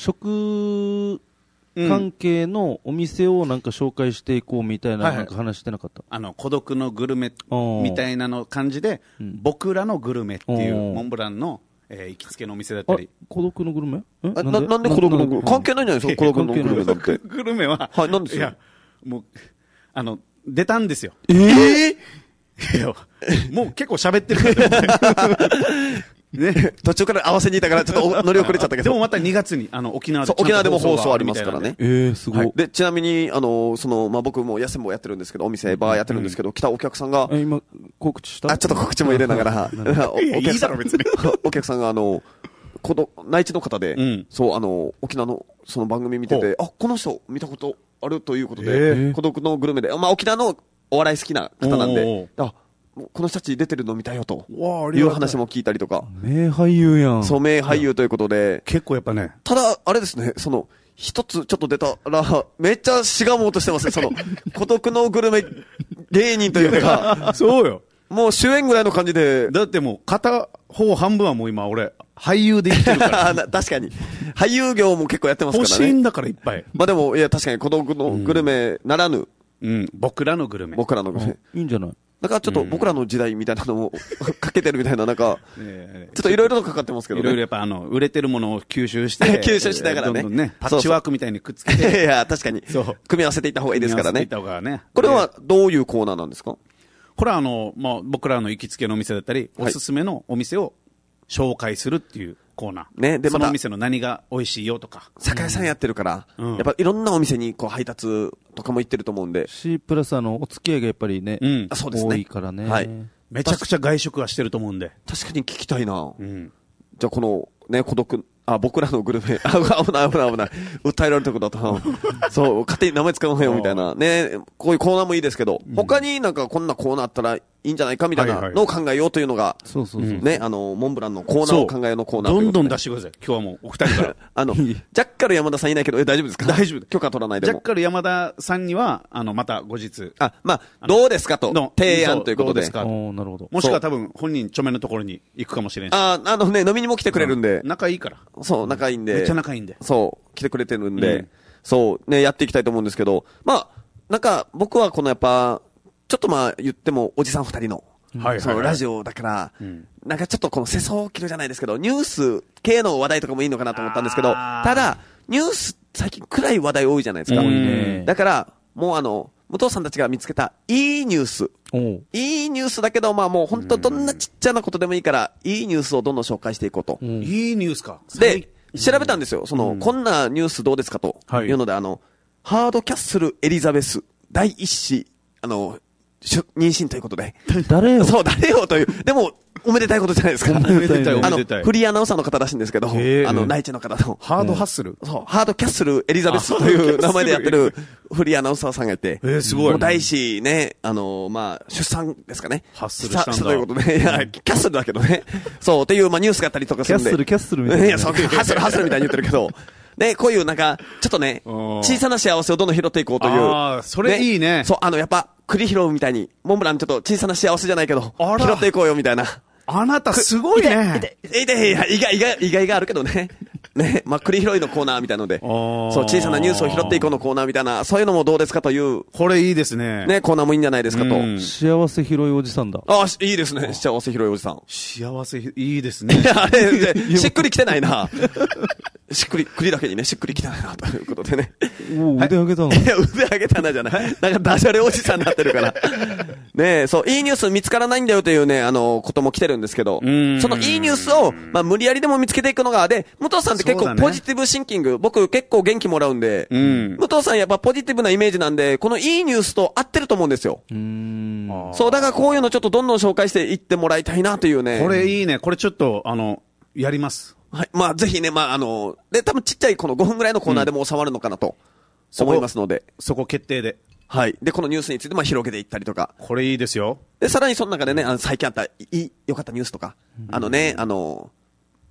食関係のお店をなんか紹介していこうみたいな、なんか話してなかった、 はいはい、あの孤独のグルメみたいなの感じで、うん、僕らのグルメっていうモンブランの、えー、行きつけのお店だったり。 孤独のグルメな, なんで孤独のグルメ関係ないんじゃないですか、孤独のグルメなんて。 グルメは、 はい、なんですよ。 いや、もう、あの、出たんですよ。 えぇ、 ー、いや、もう結構喋ってるからね、途中から合わせにいたからちょっと乗り遅れちゃったけど。 でもまたにがつにあの沖縄で沖縄でも放送ありますからね。 えー、すごい。はい、 でちなみにあのそのまあ僕もやせんぼやってるんですけど、お店バーやってるんですけど、うん、来たお客さんが、 え今告知した？ あちょっと告知も入れながらおいいだろ別に。 お客さんがあのこの内地の方で、うん、そうあの沖縄のその番組見てて、あこの人見たことあるということで、えー、孤独のグルメで、まあ沖縄のお笑い好きな方なんで、あこの人たち出てるの見たよという話も聞いたりとか。 名俳優やん。 そう、名俳優ということで。 結構やっぱね。 ただ、あれですね、その、一つちょっと出たら、めっちゃしがもうとしてますね、その、孤独のグルメ芸人というか。 そうよ。 もう主演ぐらいの感じで。 だってもう、片方半分はもう今俺、俳優で生きてるから。 確かに。俳優業も結構やってますからね。 欲しいんだからいっぱい。 まあでも、いや、確かに孤独のグルメならぬ。 うん、うん、僕らのグルメ。 僕らのグルメ。 いいんじゃない？ だからちょっと僕らの時代みたいなのもかけてるみたいな、なんか、ちょっといろいろとかかってますけどね。 いろいろやっぱあの、売れてるものを吸収して。 吸収しながらね。 どんどんね、パッチワークみたいにくっつけて。 いや、確かに。そう。組み合わせていった方がいいですからね。 組み合わせていった方がね。 これはどういうコーナーなんですか？ これはあの、まあ、僕らの行きつけのお店だったり、おすすめのお店を紹介するっていうコーナー。ね、で、そのお店の何が美味しいよとか。 酒屋さんやってるから、うん、やっぱいろんなお店にこう配達とかも行ってると思うんで。 C プラスあの、お付き合いがやっぱりね、うん、そうですね。多いからね。 はい。めちゃくちゃ外食はしてると思うんで。 確かに聞きたいな。うん。じゃあこの、ね、孤独、あ、僕らのグルメ、あ、危ない危ない危ない。訴えられたことだと。そう、勝手に名前使わないよみたいな。ね、こういうコーナーもいいですけど、うん、他になんかこんなコーナーあったらいいんじゃないかみたいなのを考えようというのが、そうそうそう。ね、あの、モンブランのコーナーを考えようのコーナー、ね。 どんどん出してください。今日はもうお二人から。 あの、ジャッカル山田さんいないけど、え、大丈夫ですか？ 大丈夫。 許可取らないでも。 ジャッカル山田さんには、あの、また後日。 あ、まあ、どうですかと。提案ということで。どうですか？ おなるほど。 もしくは多分本人著名のところに行くかもしれない。 あ、あのね、飲みにも来てくれるんで。 仲いいから。 そう、仲いいんで。 めっちゃ仲いいんで。 そう、来てくれてるんで、うん、そうね、やっていきたいと思うんですけど、まあ、なんか僕はこのやっぱ、ちょっとまあ言ってもおじさん二人の、はい、そのラジオだから、うん、なんかちょっとこの世相を切るじゃないですけど、ニュース系の話題とかもいいのかなと思ったんですけど、ただ、ニュース最近暗い話題多いじゃないですか。だから、もうあの、武藤さんたちが見つけたいいニュース。いいニュースだけど、まあもう本当どんなちっちゃなことでもいいから、いいニュースをどんどん紹介していこうと。 うん、いいニュースか。 で、調べたんですよ。その、うん、こんなニュースどうですかというので、はい、あの、ハードキャッスルエリザベス第一子、あの、妊娠ということで。 誰よそう、誰よという。でも、おめでたいことじゃないですか。 おめでたい、おめでたい。あの、フリーアナウンサーの方らしいんですけど、あの、内地の方の。 ハードハッスル、 そう、ハードキャッスルエリザベスという名前でやってるフリーアナウンサーさんがいて。 えー、すごい。 もう第一ね、あの、まあ、出産ですかね。 ハッスルしたんだ。 したということで、いや、キャッスルだけどね。そう、っていう、まあ、ニュースがあったりとかするんで。 キャッスル、キャッスルみたいな。 いや、そう、ハッスル、ハッスルみたいに言ってるけど。で、こういうなんか、ちょっとね、小さな幸せをどんどん拾っていこうという。 ああ、それいいね。 そう、あの、やっぱ、栗拾うみたいに、モンブランちょっと小さな幸せじゃないけど、拾っていこうよみたいな。 あなたすごいね。 いて、いて、いや、意外、意外、意外があるけどね。ね、まあ、栗拾いのコーナーみたいなので、そう、小さなニュースを拾っていこうのコーナーみたいな、そういうのもどうですかという。 これいいですね。 ね、コーナーもいいんじゃないですかと。 幸せ拾いおじさんだ。 ああ、いいですね。幸せ拾いおじさん。 幸せ、いいですね。 いや、あれ、しっくりきてないな。しっくり、栗だけにね、しっくりきてないな、ということでね。 お腕上げたの？ いや、腕上げたなじゃない。なんかダジャレおじさんになってるから。ねえ、そう、いいニュース見つからないんだよというね、あの、ことも来てるんですけど、そのいいニュースを、まあ、無理やりでも見つけていくのが、で、武藤さんって結構ポジティブシンキング、僕結構元気もらうんで、うん、武藤さんやっぱポジティブなイメージなんで、このいいニュースと合ってると思うんですよ。うーんそう、だからこういうのちょっとどんどん紹介していってもらいたいなというね。 これいいね。これちょっと、あの、やります。 はい。まあ、ぜひね、まあ、あの、で、多分ちっちゃいこのごふんぐらいのコーナーでも収まるのかなと思いますので。 うん、そこ、そこ決定で。 はい。で、このニュースについてまあ広げていったりとか。 これいいですよ。 で、さらにその中でね、あの最近あったいい、良かったニュースとか、うん、あのね、あの、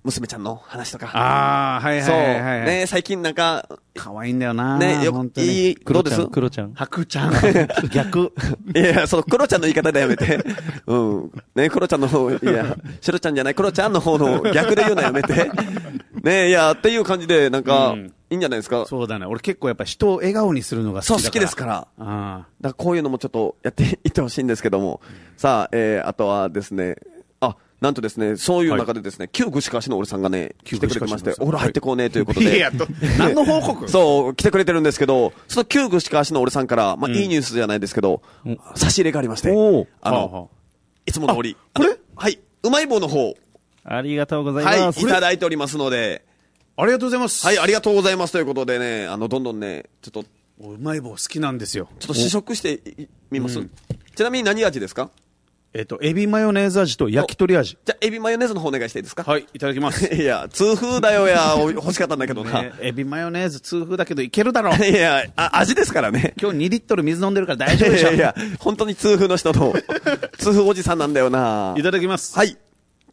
娘ちゃんの話とか。 ああ、はいはいはいはい。 そう。ね、最近なんか、 可愛いんだよな。 ね、よく、いい、どうですクロちゃん。 白ちゃん。逆。 いや、そのクロちゃんの言い方でやめて。うん。ね、クロちゃんの方、いや、シロちゃんじゃない、クロちゃんの方の逆で言うのやめて。ね、いや、っていう感じで、なんか、うん、いいんじゃないですか。 そうだね。俺結構やっぱ人を笑顔にするのが好きだから。 そう、好きですから。ああ。 だからこういうのもちょっとやっていってほしいんですけども。うん、さあ、えー、あとはですね、あ、なんとですね、そういう中でですね、はい、旧串川市の俺さんがね、来てくれてまして、お風呂入ってこうね、ということで。 いや、と、何の報告そう、来てくれてるんですけど、その旧串川市の俺さんから、まあ、うん、いいニュースじゃないですけど、うん、差し入れがありまして、あの、はあはあ、いつもの通り。 これはい、うまい棒の方。 ありがとうございます。 はい、いただいておりますので、 ありがとうございます。 はい、ありがとうございますということでね、あの、どんどんね、ちょっと。 うまい棒好きなんですよ。 ちょっと試食してみます、うん、ちなみに何味ですか？ えっと、エビマヨネーズ味と焼き鳥味。 じゃあ、エビマヨネーズの方お願いしていいですか？ はい、いただきます。 いや、痛風だよや、欲しかったんだけどな。ね、 エビマヨネーズ痛風だけどいけるだろう。 いや、あ、味ですからね。 今日にリットル水飲んでるから大丈夫でしょ。 いやいや、本当に痛風の人の、痛風おじさんなんだよな。 いただきます。 はい。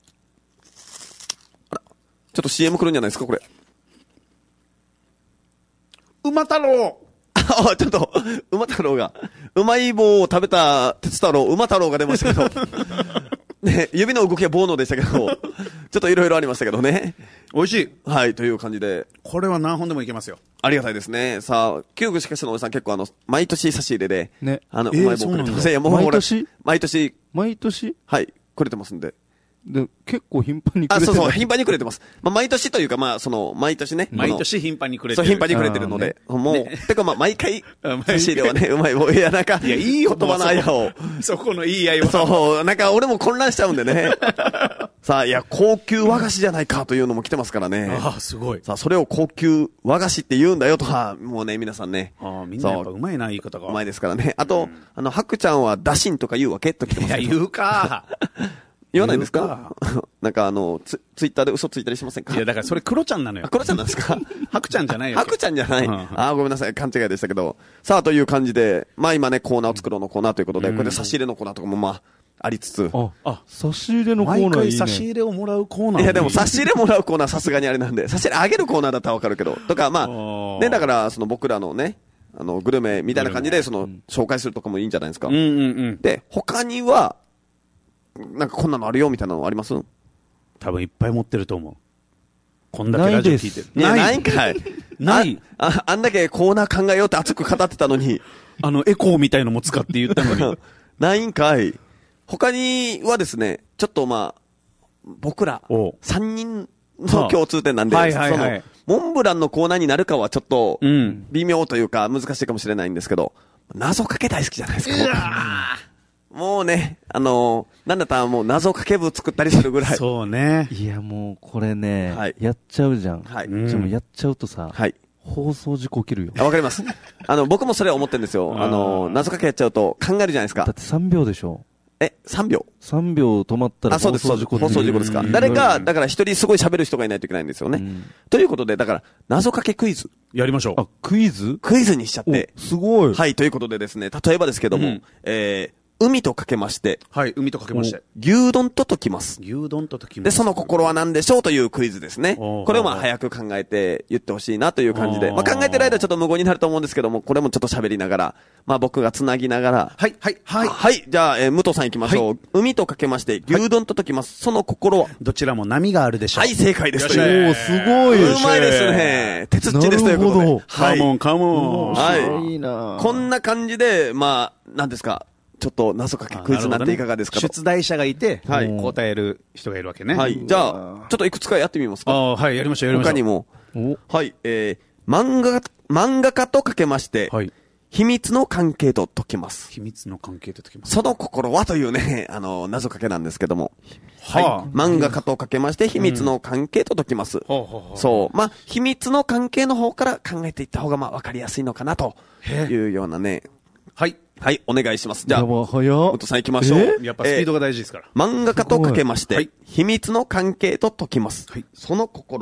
あら、ちょっと シーエム 来るんじゃないですか、これ。 馬太郎あ、ちょっと、馬太郎が、うまい棒を食べた鉄太郎、馬太郎が出ましたけど、ね、指の動きは棒のでしたけど、ちょっといろいろありましたけどね。 美味しい。 はい、という感じで。 これは何本でもいけますよ。 ありがたいですね。さあ、旧串川市のおじさん結構あの、毎年差し入れで、 ね、 あの、うまい棒くれてます。いや、もう毎年毎年毎年はい、くれてますんで。 で、結構頻繁にくれてます。 あ、そうそう、頻繁にくれてます。まあ、毎年というか、まあ、その、毎年ね。 毎年頻繁にくれてる。そう、頻繁にくれてるので。もう、ね、てかまあ、毎回、差し入れはね、うまい棒。いや、なんか、いや、いい言葉の間を。 そこのいい間を。 そう、なんか、俺も混乱しちゃうんでね。さあ、いや、高級和菓子じゃないかというのも来てますからね。 ああ、すごい。 さあ、それを高級和菓子って言うんだよとは、もうね、皆さんね。 ああ、みんなやっぱうまいな、言い方が。 うまいですからね。あと、うん、あの、白ちゃんは打診とか言うわけと来てます。 いや、言うか。 言わないんですか？なんかあの、ツ、ツイッターで嘘ついたりしませんか？ いや、だからそれクロちゃんなのよ。 クロちゃんなんですか？ ハクちゃんじゃないよ。 ハクちゃんじゃない。うん、ああ、ごめんなさい。勘違いでしたけど。さあ、という感じで、まあ今ね、コーナーを作ろうのコーナーということで、うん、これで差し入れのコーナーとかもまあ、ありつつ。 あ、あ、差し入れのコーナーいいね。 毎回差し入れをもらうコーナー。 いや、でも差し入れもらうコーナーさすがにあれなんで、差し入れあげるコーナーだったらわかるけど。とか、まあ、ね、だから、その僕らのね、あの、グルメみたいな感じで、その、紹介するとかもいいんじゃないですか。 うんうんうん。 で、他には、なんかこんなのあるよみたいなのあります？ 多分いっぱい持ってると思う。こんだけラジオ聞いてる。 ない。ないんかい。 ない。 あ、あんだけコーナー考えようって熱く語ってたのに。 あの、エコーみたいのも使って言ったのに。 ないんかい。他にはですね、ちょっとまあ、僕ら、さんにんの共通点なんで、 はいはいはい、 その、モンブランのコーナーになるかはちょっと、微妙というか難しいかもしれないんですけど、謎かけ大好きじゃないですか。もうね、あのー、なんだったらもう謎かけ部作ったりするぐらい。 そうね。 いやもうこれね、はい、やっちゃうじゃん。 はい。 でもやっちゃうとさ、はい。放送事故起きるよ。 わかります。あの、僕もそれは思ってるんですよ。あのー、謎かけやっちゃうと考えるじゃないですか。 だってさんびょうでしょ。 え、さんびょう ?さん秒止まったら放送事故。 放送事故ですか。誰か、だから一人すごい喋る人がいないといけないんですよね。うん、ということで、だから、謎かけクイズ。 やりましょう。 あ、クイズクイズにしちゃって。 すごい。 はい、ということでですね、例えばですけども、うん、えー、海とかけまして。 はい、海とかけまして。 牛丼と解きます。 牛丼と解きます。 で、その心は何でしょうというクイズですね。これをまあ早く考えて言ってほしいなという感じで。まあ考えてる間ちょっと無言になると思うんですけども、これもちょっと喋りながら、まあ僕がつなぎながら。 はい、はい、はい。 はい、じゃあ、えー、武藤さん行きましょう。はい、海とかけまして、牛丼と解きます。その心はどちらも波があるでしょう。 はい、正解です。 おー、すごい。 うまいですね。鉄っちですということで。 カモン、カモン。 はい。 いいなこんな感じで、まあ、何ですか。ちょっと謎かけクイズなんていかがですかと、 ね、出題者がいて、はい、答える人がいるわけね。 はい。じゃあ、ちょっといくつかやってみますか。 ああ、はい、やりましょう、やりましょう。 他にも。はい、えー、漫画、漫画家とかけまして、はい。秘密の関係と解きます。 秘密の関係と解きます。 その心はというね、あの、謎かけなんですけども。はい。漫画家とかけまして、秘密の関係と解きます。うん、そう。まあ、秘密の関係の方から考えていった方が、まあ、わかりやすいのかな、というようなね。 はい。 はい、お願いします。じゃあ、 武藤さん行きましょう。 やっぱスピードが大事ですから。 漫画家とかけまして、秘密の関係と解きます。はい。その心は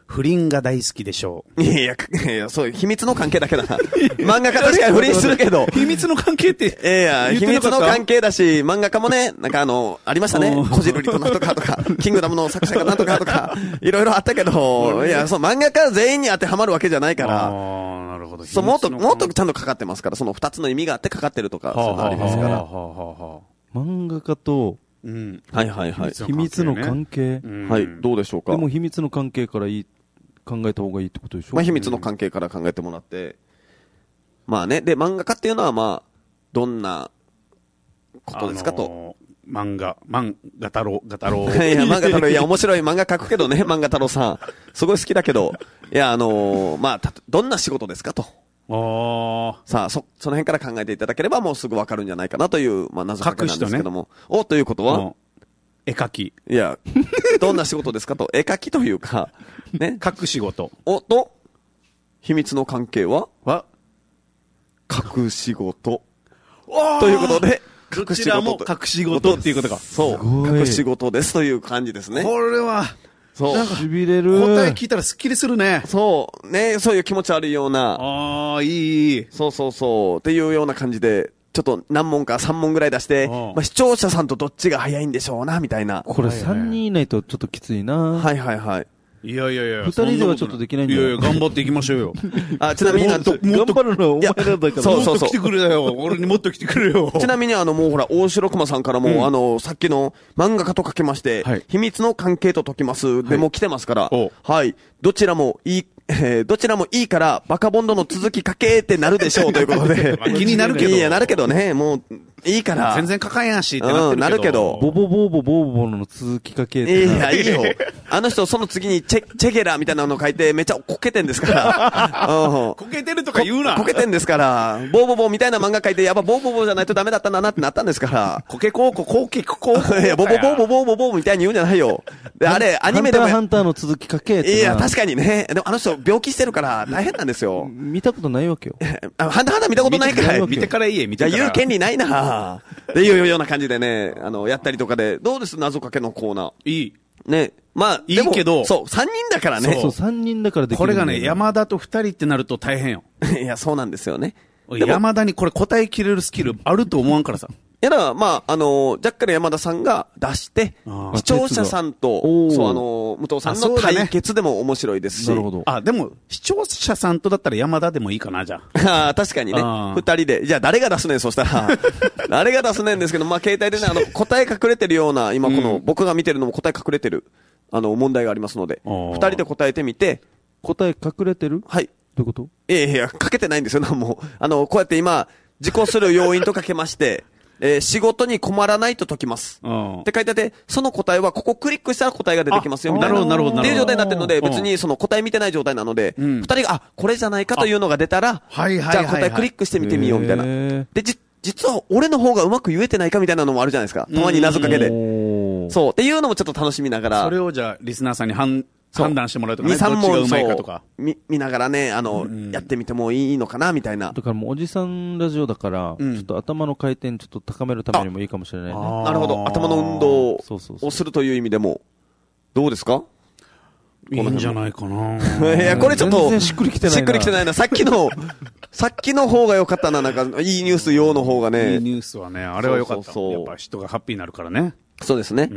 不倫が大好きでしょう。いやいや、いやそういう秘密の関係だけだな。漫画家確かに不倫するけど。 秘密の関係って。 いやいや、秘密の関係だし、漫画家もね、なんかあの、ありましたね。こじるりとなんとかとか、キングダムの作者がなんとかとか、いろいろあったけど、いや、そう、漫画家全員に当てはまるわけじゃないから。 ああ、なるほど。 そう、もっと、もっとちゃんとかかってますから、その二つの意味があってかかってるとか、そういうのありますから。 漫画家と、 うん。はいはいはい。 秘密の関係。 はい、どうでしょうか。 でも秘密の関係からいい、考えた方がいいってことでしょ。 まあ秘密の関係から考えてもらって、まあね、で、漫画家っていうのはまあ、どんなことですかと。 漫画、漫画太郎、画太郎。 いや、漫画太郎、いや、面白い漫画描くけどね、漫画太郎さん。すごい好きだけど、いや、あのー、まあ、た、どんな仕事ですかと。 あさあ、そ、その辺から考えていただければもうすぐわかるんじゃないかなという、まあ、謎かけなんですけども。ね、お、ということは絵描き。 いや、どんな仕事ですかと。絵描きというか、ね。 描く仕事。 お、と、秘密の関係はは描く仕事。ということで、 どちらも隠し事っていうことか。 そう。隠し事ですという感じですね。 これは、 そう。 なんか痺れる。 答え聞いたらスッキリするね。 そう。ね、そういう気持ち悪いような。 ああ、いい、いい。 そうそうそう。っていうような感じで、ちょっと何問かさん問ぐらい出して、まあ視聴者さんとどっちが早いんでしょうな、みたいな。 これさんにんいないとちょっときついな。 はいはいはい。 いやいやいや。 二人ではちょっとできないんだよ。 いやいや、頑張っていきましょうよ。 あ、ちなみになんと、 頑張るのはお前らだから。 そうそうそう。 もっと来てくれよ。俺にもっと来てくれよ。 ちなみにあの、もうほら、大城熊さんからも、うん、あの、さっきの漫画家とかけまして、はい、秘密の関係と解きます。でも来てますから、はい。はい。どちらもいい、えー、どちらもいいから、バカボンドの続き書けってなるでしょうということで。 まあ気になるけど。 いや、なるけどね、もう、いいから。 全然書かんやんしってなってるけど。 うん、なるけど。 ボボボーボボーボの続き書けってなる。いや、いいよ。あの人、その次にチェ、チェゲラみたいなの書いて、めっちゃこけてんですから。 こけてるとか言うな。 こけてんですから。ボーボボーみたいな漫画書いて、やっぱボーボボーじゃないとダメだったんだなってなったんですから。 こけこうこ、こうけここう。 いや、ボボボーボボーボボーみたいに言うんじゃないよ。で、あれ、アニメでも。 ハンターハンターの続き書けって。 いや、確かにね。でもあの人、病気してるから大変なんですよ。 見たことないわけよ。 ハンターハンター見たことないから。 見てから言え、見てから。 じゃあ言う権利ないなっていうような感じでね、あの、やったりとかで、どうです謎かけのコーナー。 いい。 ね。まあ、 いいけど。 そう、三人だからね。 そう、三人だからできる。 これがね、山田と二人ってなると大変よ。 いや、そうなんですよね。 山田にこれ答えきれるスキルあると思わんからさ。 いや、だからまあ、あのー、ジャッカル山田さんが出して、視聴者さんと、そう、あのー、武藤さんの対決でも面白いですし。 なるほど。 あ、でも、視聴者さんとだったら山田でもいいかな、じゃあ。あ確かにね。二人で。じゃあ誰が出すねん、そしたら。誰が出すねんですけど、まあ、携帯でね、あの、答え隠れてるような、今この、うん、僕が見てるのも答え隠れてる、あの、問題がありますので、二人で答えてみて。 答え隠れてるはい。 どういうこと？ いやいや、かけてないんですよ、なんも。あの、こうやって今、自己する要因とかけまして、えー、仕事に困らないと解きます。って書いてあって、その答えはここクリックしたら答えが出てきますよ、みたいな。 なるほど、なるほど。 っていう状態になってるので、別にその答え見てない状態なので、二人が、あ、これじゃないかというのが出たら、 はいはい。 じゃあ答えクリックしてみてみよう、みたいな。で、じ、実は俺の方がうまく言えてないかみたいなのもあるじゃないですか。たまに謎かけで。そう。っていうのもちょっと楽しみながら。 それをじゃあ、リスナーさんに判、判断してもらうとかね。に、さん問、 どっちがうまいかとか。 見、見ながらね、あの、うん、やってみてもいいのかな、みたいな。 だからもうおじさんラジオだから、うん、ちょっと頭の回転ちょっと高めるためにもいいかもしれないね。 なるほど。頭の運動をするという意味でも、どうですか？ いいんじゃないかな。 いや、これちょっと、 全然しっくりきてないな。 しっくりきてないな。さっきの、さっきの方が良かったな。なんか、いいニュース用の方がね。 いいニュースはね、あれは良かった。そうそうそうやっぱ人がハッピーになるからね。 そうですね。うん、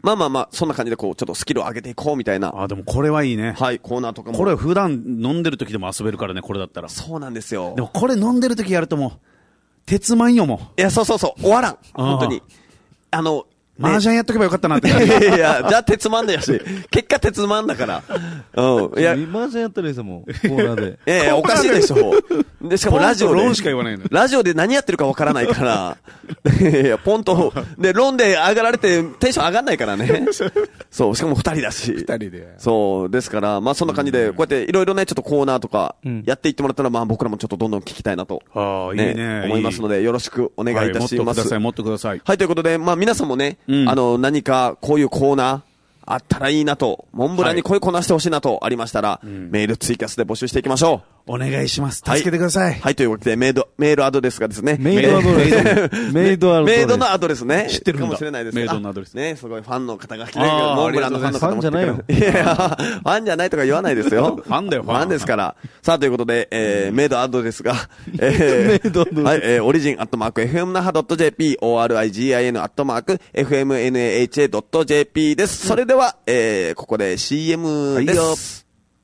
まあまあまあ、そんな感じでこう、ちょっとスキルを上げていこうみたいな。 あ、でもこれはいいね。 はい、コーナーとかも。 これ普段飲んでる時でも遊べるからね、これだったら。 そうなんですよ。 でもこれ飲んでる時やるともう、鉄マンよもう。 いや、そうそうそう、終わらん。本当に。あの、 麻雀やっとけばよかったなって。 いやいや、じゃあ鉄マンだやし。結果鉄マンだから。うん。 いや、麻雀やったらいいですもん。コーナーで。 いやいや、おかしいでしょ。で、しかもラジオで。 ロンしか言わないの。 ラジオで何やってるかわからないから。いやいや、ポンと。で、ロンで上がられてテンション上がんないからね。そう、しかも二人だし。 二人で。 そう、ですから、まあそんな感じで、こうやっていろいろね、ちょっとコーナーとか、やっていってもらったら、まあ僕らもちょっとどんどん聞きたいなと。 ああ、いいね。 思いますので、よろしくお願いいたします。 もっとください、もっとください。 はい、ということで、まあ皆さんもね、あの、何か、こういうコーナーあったらいいなと、モンブランにこういうコーナーしてほしいなとありましたら、はい、メールツイキャスで募集していきましょう。 お願いします。助けてください。 はい、はい、というわけで、メイド、メールアドレスがですね。 メイドアドレス。メイドアドレス。 メイドのアドレスね。 知ってるんだ。 かもしれないですメイドのアドレス。 ね、すごいファンの方が来てる。モンブランのファンの方も来てくれる。 ファンじゃないよ。 いや、ファンじゃないとか言わないですよ。 ファンだよ、ファン。 ファンですから。さあ、ということで、えー、メイドアドレスが、えー、メイドアドレス。はい、えー、オリジンアットマーク エフエムナハドットジェーピー、オーアールアイジーアイエヌ アットマーク エフエムエヌエイチエードットジェーピー です。それでは、えー、ここで シーエム です。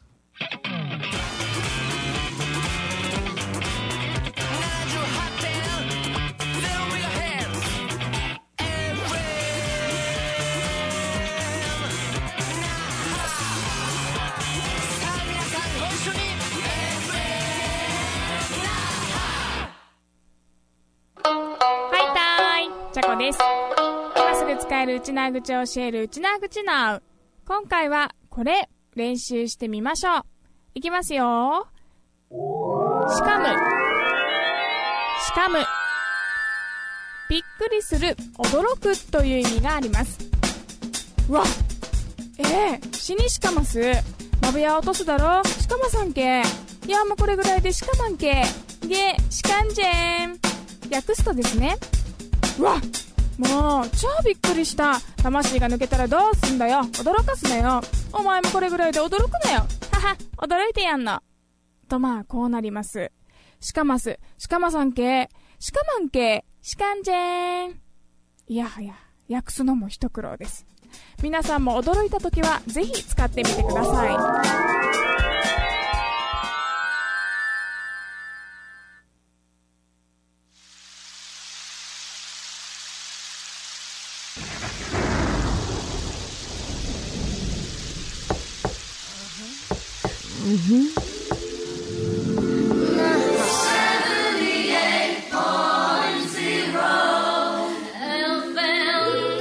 チャコです。今すぐ使えるうちなー口を教えるうちなー口なう。今回はこれ練習してみましょう。いきますよ。しかむ、しかむ。びっくりする、驚くという意味があります。うわ、ええー、死にしかます。まぶや落とすだろ、しかまさんけ。いやもうこれぐらいでしかまんけ。げ、しかんじぇん。訳すとですね、うわ、もう超びっくりした。魂が抜けたらどうすんだよ。驚かすなよ。お前もこれぐらいで驚くなよ。はは、驚いてやんの。とまあこうなります。しかます、しかまさんけ、しかまんけ、しかんじぇん。いやはや、訳すのも一苦労です。皆さんも驚いたときはぜひ使ってみてください。Mm-hmm. seventy-eight point zero F M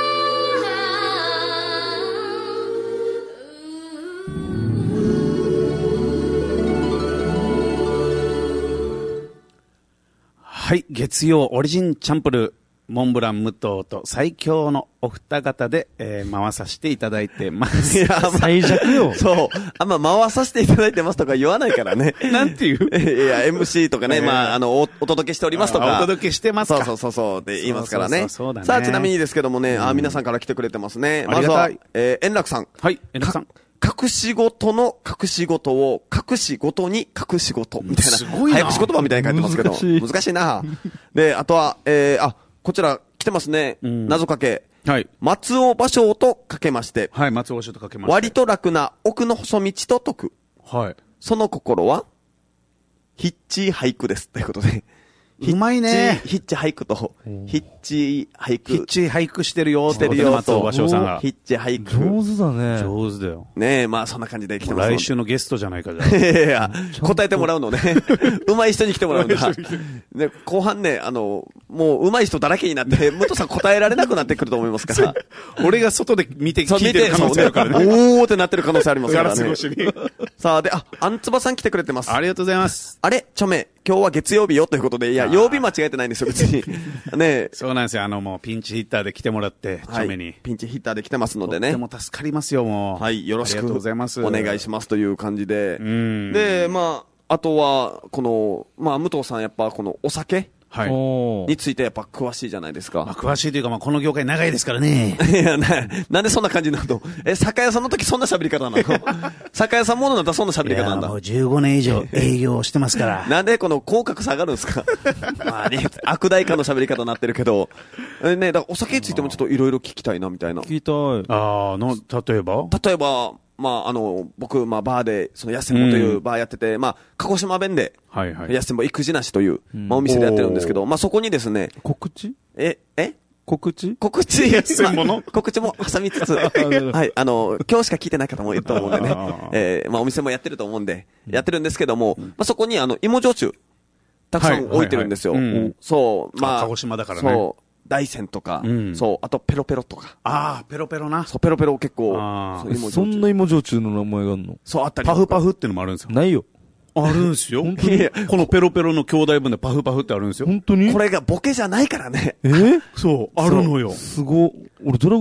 はい、月曜オリジンチャンプルー。モンブラン無糖と最強のお二方で、えー、回させていただいてます。 いや、まあ、 最弱よ。 そう。あんま回させていただいてますとか言わないからね。 なんていういや、エムシー とかね、えー、まあ、あのお、お届けしておりますとか。 お届けしてますか。 そうそうそう、って言いますからね。 そうそうそうそうだね。 さあ、ちなみにですけどもね、うん、あ、皆さんから来てくれてますね。まずは、えー、円楽さん。 はい、円楽さん。 隠し事の隠し事を隠し事に隠し事みたいな。 すごいな。 早口言葉みたいに書いてますけど。難しい。難しいな。で、あとは、えー、あ、こちら来てますね。うん、謎かけ。 はい。 松尾芭蕉とかけまして。 はい、松尾芭蕉とかけまして。 割と楽な奥の細道と解く。 はい。 その心はヒッチ俳句です。ということで。 うまいね。 ヒッチ俳句と、ヒッチ俳句。 ヒッチ俳句してるよ。 してるよ。 松尾芭蕉さんが。 ヒッチ俳句。 上手だね。 上手だよ。 ねえ、まあそんな感じで来てます。 来週のゲストじゃないかじゃあ。 いやいや、答えてもらうのね。うまい人に来てもらうんだ。で、後半ね、あの、もううまい人だらけになって、武藤さん答えられなくなってくると思いますから。 俺が外で見て、聞いてる可能性あるからね。 おーってなってる可能性ありますからね。 ガラス越しに。 さあ、で、あ、あんつばさん来てくれてます。 ありがとうございます。 あれちょめ、今日は月曜日よということで、いや、曜日間違えてないんですよ、別に。ねそうなんですよ。あの、もうピンチヒッターで来てもらって、ちょめに。 ピンチヒッターで来てますのでね。 とても助かりますよ、もう。 はい、よろしく。 ありがとうございます。 お願いしますという感じで。 うん。 で、まあ、あとは、この、まあ、武藤さんやっぱこのお酒はい。 についてやっぱ詳しいじゃないですか。 まあ、詳しいというか、まあ、この業界長いですからね。 いや、な、なんでそんな感じなの？え、酒屋さんの時そんな喋り方なの？酒屋さんものだったらそんな喋り方なんだ。 もうじゅうごねん以上営業してますから。 なんでこの口角下がるんですか？まあね、悪大化の喋り方になってるけど。えね、だからお酒についてもちょっといろいろ聞きたいなみたいな。 聞きたい。 ああ、の、例えば例えば、まあ、あの、僕、まあ、バーで、その、やせんぼというバーやってて、うん、まあ、鹿児島弁で、 はいはい。 やせんぼ育児なしという、うん、まあ、お店でやってるんですけど、まあ、そこにですね、 告知え、え告知告知やせんぼの告知も挟みつつ、はい、あの、今日しか聞いてない方もいると思うんでね、えー、まあ、お店もやってると思うんで、やってるんですけども、うん、まあ、そこに、あの、芋焼酎、たくさん置いてるんですよ。はいはいはい、うん、そう、まあ、 鹿児島だからね。 そう。大山とか、うん、そう、あとペロペロとか。 ああ、ペロペロな。 そう、ペロペロ結構。 そ, そんな芋焼酎の名前があるの？ そう、あったり。 パフパフってのもあるんですよ。 ないよ。 あるんですよ。本当にこのペロペロの兄弟分でパフパフってあるんですよ。 本当にこれがボケじゃないからね。 えー、そう、あるのよ。 すご。俺ドラゴン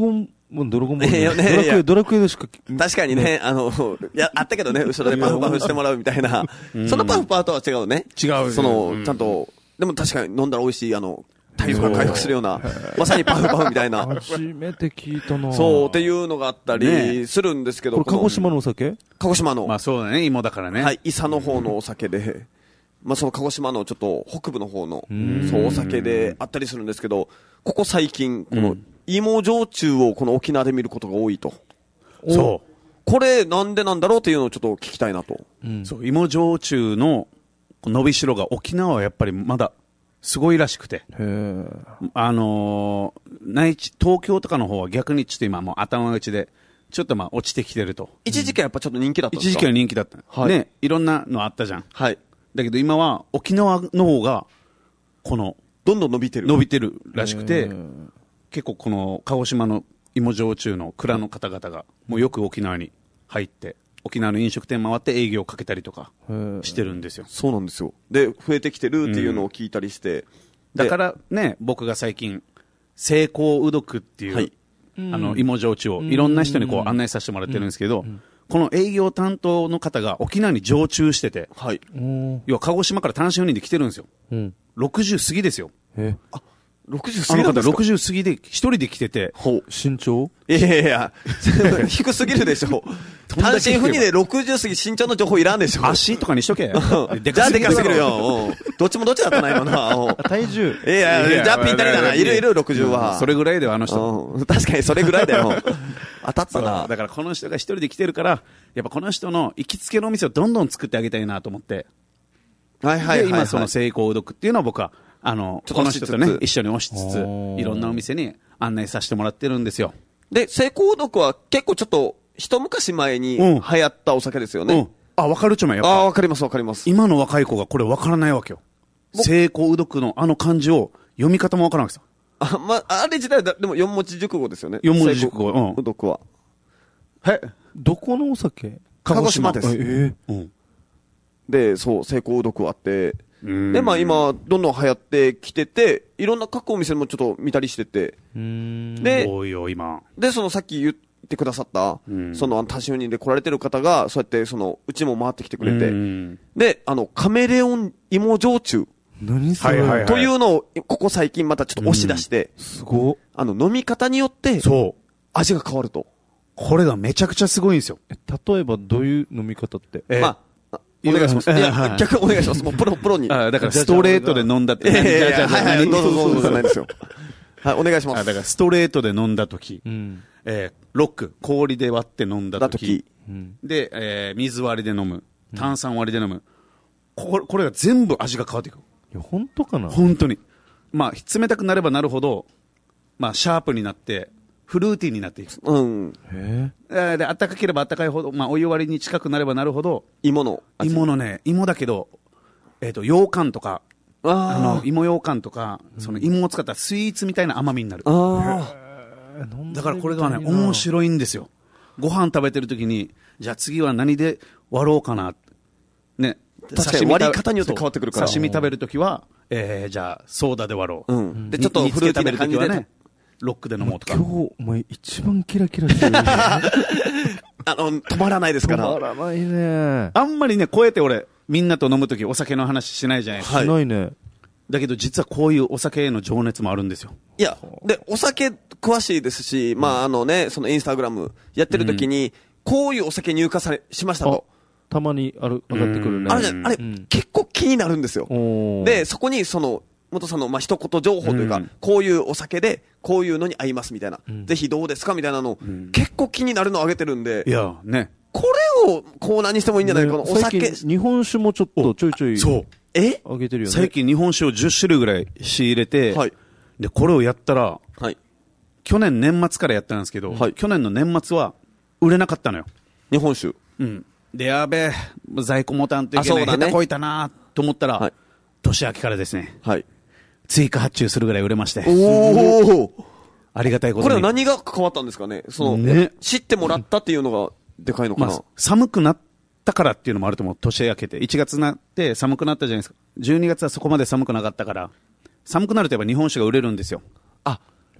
もうドラゴンボール、ね、ドラクエ、ドラクエでしか。 確かにね、あの、いや、あったけどね、後ろでパフパフしてもらうみたいな。そのパフパフとは違うね。 違う。 その、ちゃんと、でも確かに飲んだら美味しい、あの、体力が回復するような、まさにパフパフみたいな。 初めて聞いたな。 そう、っていうのがあったりするんですけど。 これ鹿児島のお酒？ 鹿児島の。 まあそうだね、芋だからね。 はい、伊佐の方のお酒で。まあその鹿児島のちょっと北部の方の、そうお酒であったりするんですけど、ここ最近、この芋焼酎をこの沖縄で見ることが多いと。 そう。 これなんでなんだろうっていうのをちょっと聞きたいなと。 うん、そう、芋焼酎の伸びしろが沖縄はやっぱりまだすごいらしくて。へあのー、内地、東京とかの方は逆にちょっと今もう頭打ちで、ちょっとまあ落ちてきてると。 一時期はやっぱちょっと人気だったんですか？ 一時期は人気だった。はい。ね、いろんなのあったじゃん。はい。だけど今は沖縄の方が、この、 どんどん伸びてる。 伸びてるらしくて、結構この鹿児島の芋焼酎の蔵の方々が、もうよく沖縄に入って、沖縄の飲食店回って営業をかけたりとかしてるんですよ。 そうなんですよ。で、増えてきてるっていうのを聞いたりして。うん、 だからね、僕が最近、成功うどくっていう、はい、あの、芋焼酎をいろんな人にこう案内させてもらってるんですけど、この営業担当の方が沖縄に常駐してて、はい、要は鹿児島から単身赴任で来てるんですよ。うん、ろくじゅう過ぎですよ。 えあ、ろくじゅう過ぎなんですか？ あの方ろくじゅう過ぎで一人で来てて。 ほう。身長？ いやいやいや、低すぎるでしょ。単身赴任でろくじゅう過ぎ身長の情報いらんでしょ。 足とかにしとけ。 じゃあでかすぎるよ。どっちもどっちだったな、今の。 体重。 いやいや、じゃあぴったりだな。いるいる、ろくじゅうは。 それぐらいだよ、あの人。 確かにそれぐらいだよ。当たったな。 だからこの人が一人で来てるから、やっぱこの人の行きつけのお店をどんどん作ってあげたいなと思って。 はいはいはい。 で、今その成功うどくっていうのは僕は、あの、この人とね、一緒に推しつつ、いろんなお店に案内させてもらってるんですよ。 で、成功うどくは結構ちょっと、一昔前に流行ったお酒ですよね。うんうん、 あ、わかるちょまよ。 あ、わかりますわかります。 今の若い子がこれわからないわけよ。成功うどくのあの漢字を読み方もわからないんですよ。 あ、ま、あれ自体だ、でも四文字熟語ですよね。 四文字熟語。うん。 うどくは。 え、どこのお酒？ 鹿児島です。 えー、うん。 で、そう、成功うどくあって、で、まあ今、どんどん流行ってきてて、いろんな各お店もちょっと見たりしてて、 で、多いよ、今。 で、そのさっき言ってくださった、その単身赴任で来られてる方が、そうやって、その、うちも回ってきてくれて、で、あの、カメレオン芋焼酎。 何それ、 はいはいはい、というのを、ここ最近またちょっと押し出して、 すごい。 あの、飲み方によって、そう。味が変わると。 これがめちゃくちゃすごいんですよ。 例えばどういう飲み方って。 えー、まあ、お願いします。いや、逆にお願いします。もうプロ、プロに。 あだからストレートで飲んだって。 いやいやいや、はいはい、どうぞどうぞじゃないですよ。はい、お願いします。 あだからストレートで飲んだとき、うん、えー、ロック、氷で割って飲んだとき、うん、で、えー、水割りで飲む、炭酸割りで飲む、うん、これ、これが全部味が変わっていく。 いや、本当かな？ 本当に。まあ、冷たくなればなるほど、まあ、シャープになって、フルーティーになっていく。うん。へえ。で、暖かければ暖かいほど、まあ、お湯割りに近くなればなるほど、 芋の。 芋のね、芋だけど、えっと、羊羹とか、あの、芋羊羹とか、その芋を使ったスイーツみたいな甘みになる。ああ。だからこれがね、面白いんですよ。ご飯食べてる時に、じゃあ次は何で割ろうかな。ね。 確かに割り方によって変わってくるから。 刺身食べるときは、えー、じゃあ、ソーダで割ろう。うん。 で、ちょっとフルーティーな感じでね。 ロックで飲もうとか。 今日、お前一番キラキラしてる。 あの、止まらないですから。 止まらないね。 あんまりね、こうやって俺、みんなと飲むときお酒の話しないじゃないですか。 はい。しないね。 だけど実はこういうお酒への情熱もあるんですよ。 いや、で、お酒詳しいですし、まあ、あのね、そのインスタグラムやってるときに、こういうお酒入荷され、しましたと。 たまにある、上がってくるね。 あれじゃ、あれ、結構気になるんですよ。で、そこにその、元さんの、まあ、一言情報というか、うん、こういうお酒で、こういうのに合いますみたいな、うん、ぜひどうですかみたいなの、うん、結構気になるのをあげてるんで、 いや、ね。 これをコーナーにしてもいいんじゃないかな、ね、お酒。 日本酒もちょっとちょいちょい。 そう。 えあげてるよね。 最近日本酒をじゅっしゅるいぐらい仕入れて、はい。で、これをやったら、はい。去年年末からやったんですけど、はい。去年の年末は売れなかったのよ。 日本酒。 うん。で、やべえ、在庫持たんといけない。下手こいたなと思ったら、はい。年明けからですね。はい。追加発注するぐらい売れまして。おお。ありがたいことに。 これは何が変わったんですかね。その、ね、知ってもらったっていうのがでかいのかな。まあ、 寒くなったからっていうのもあると思う。年明けて。いちがつになって寒くなったじゃないですか。じゅうにがつはそこまで寒くなかったから、寒くなるとやっぱ日本酒が売れるんですよ。 あ、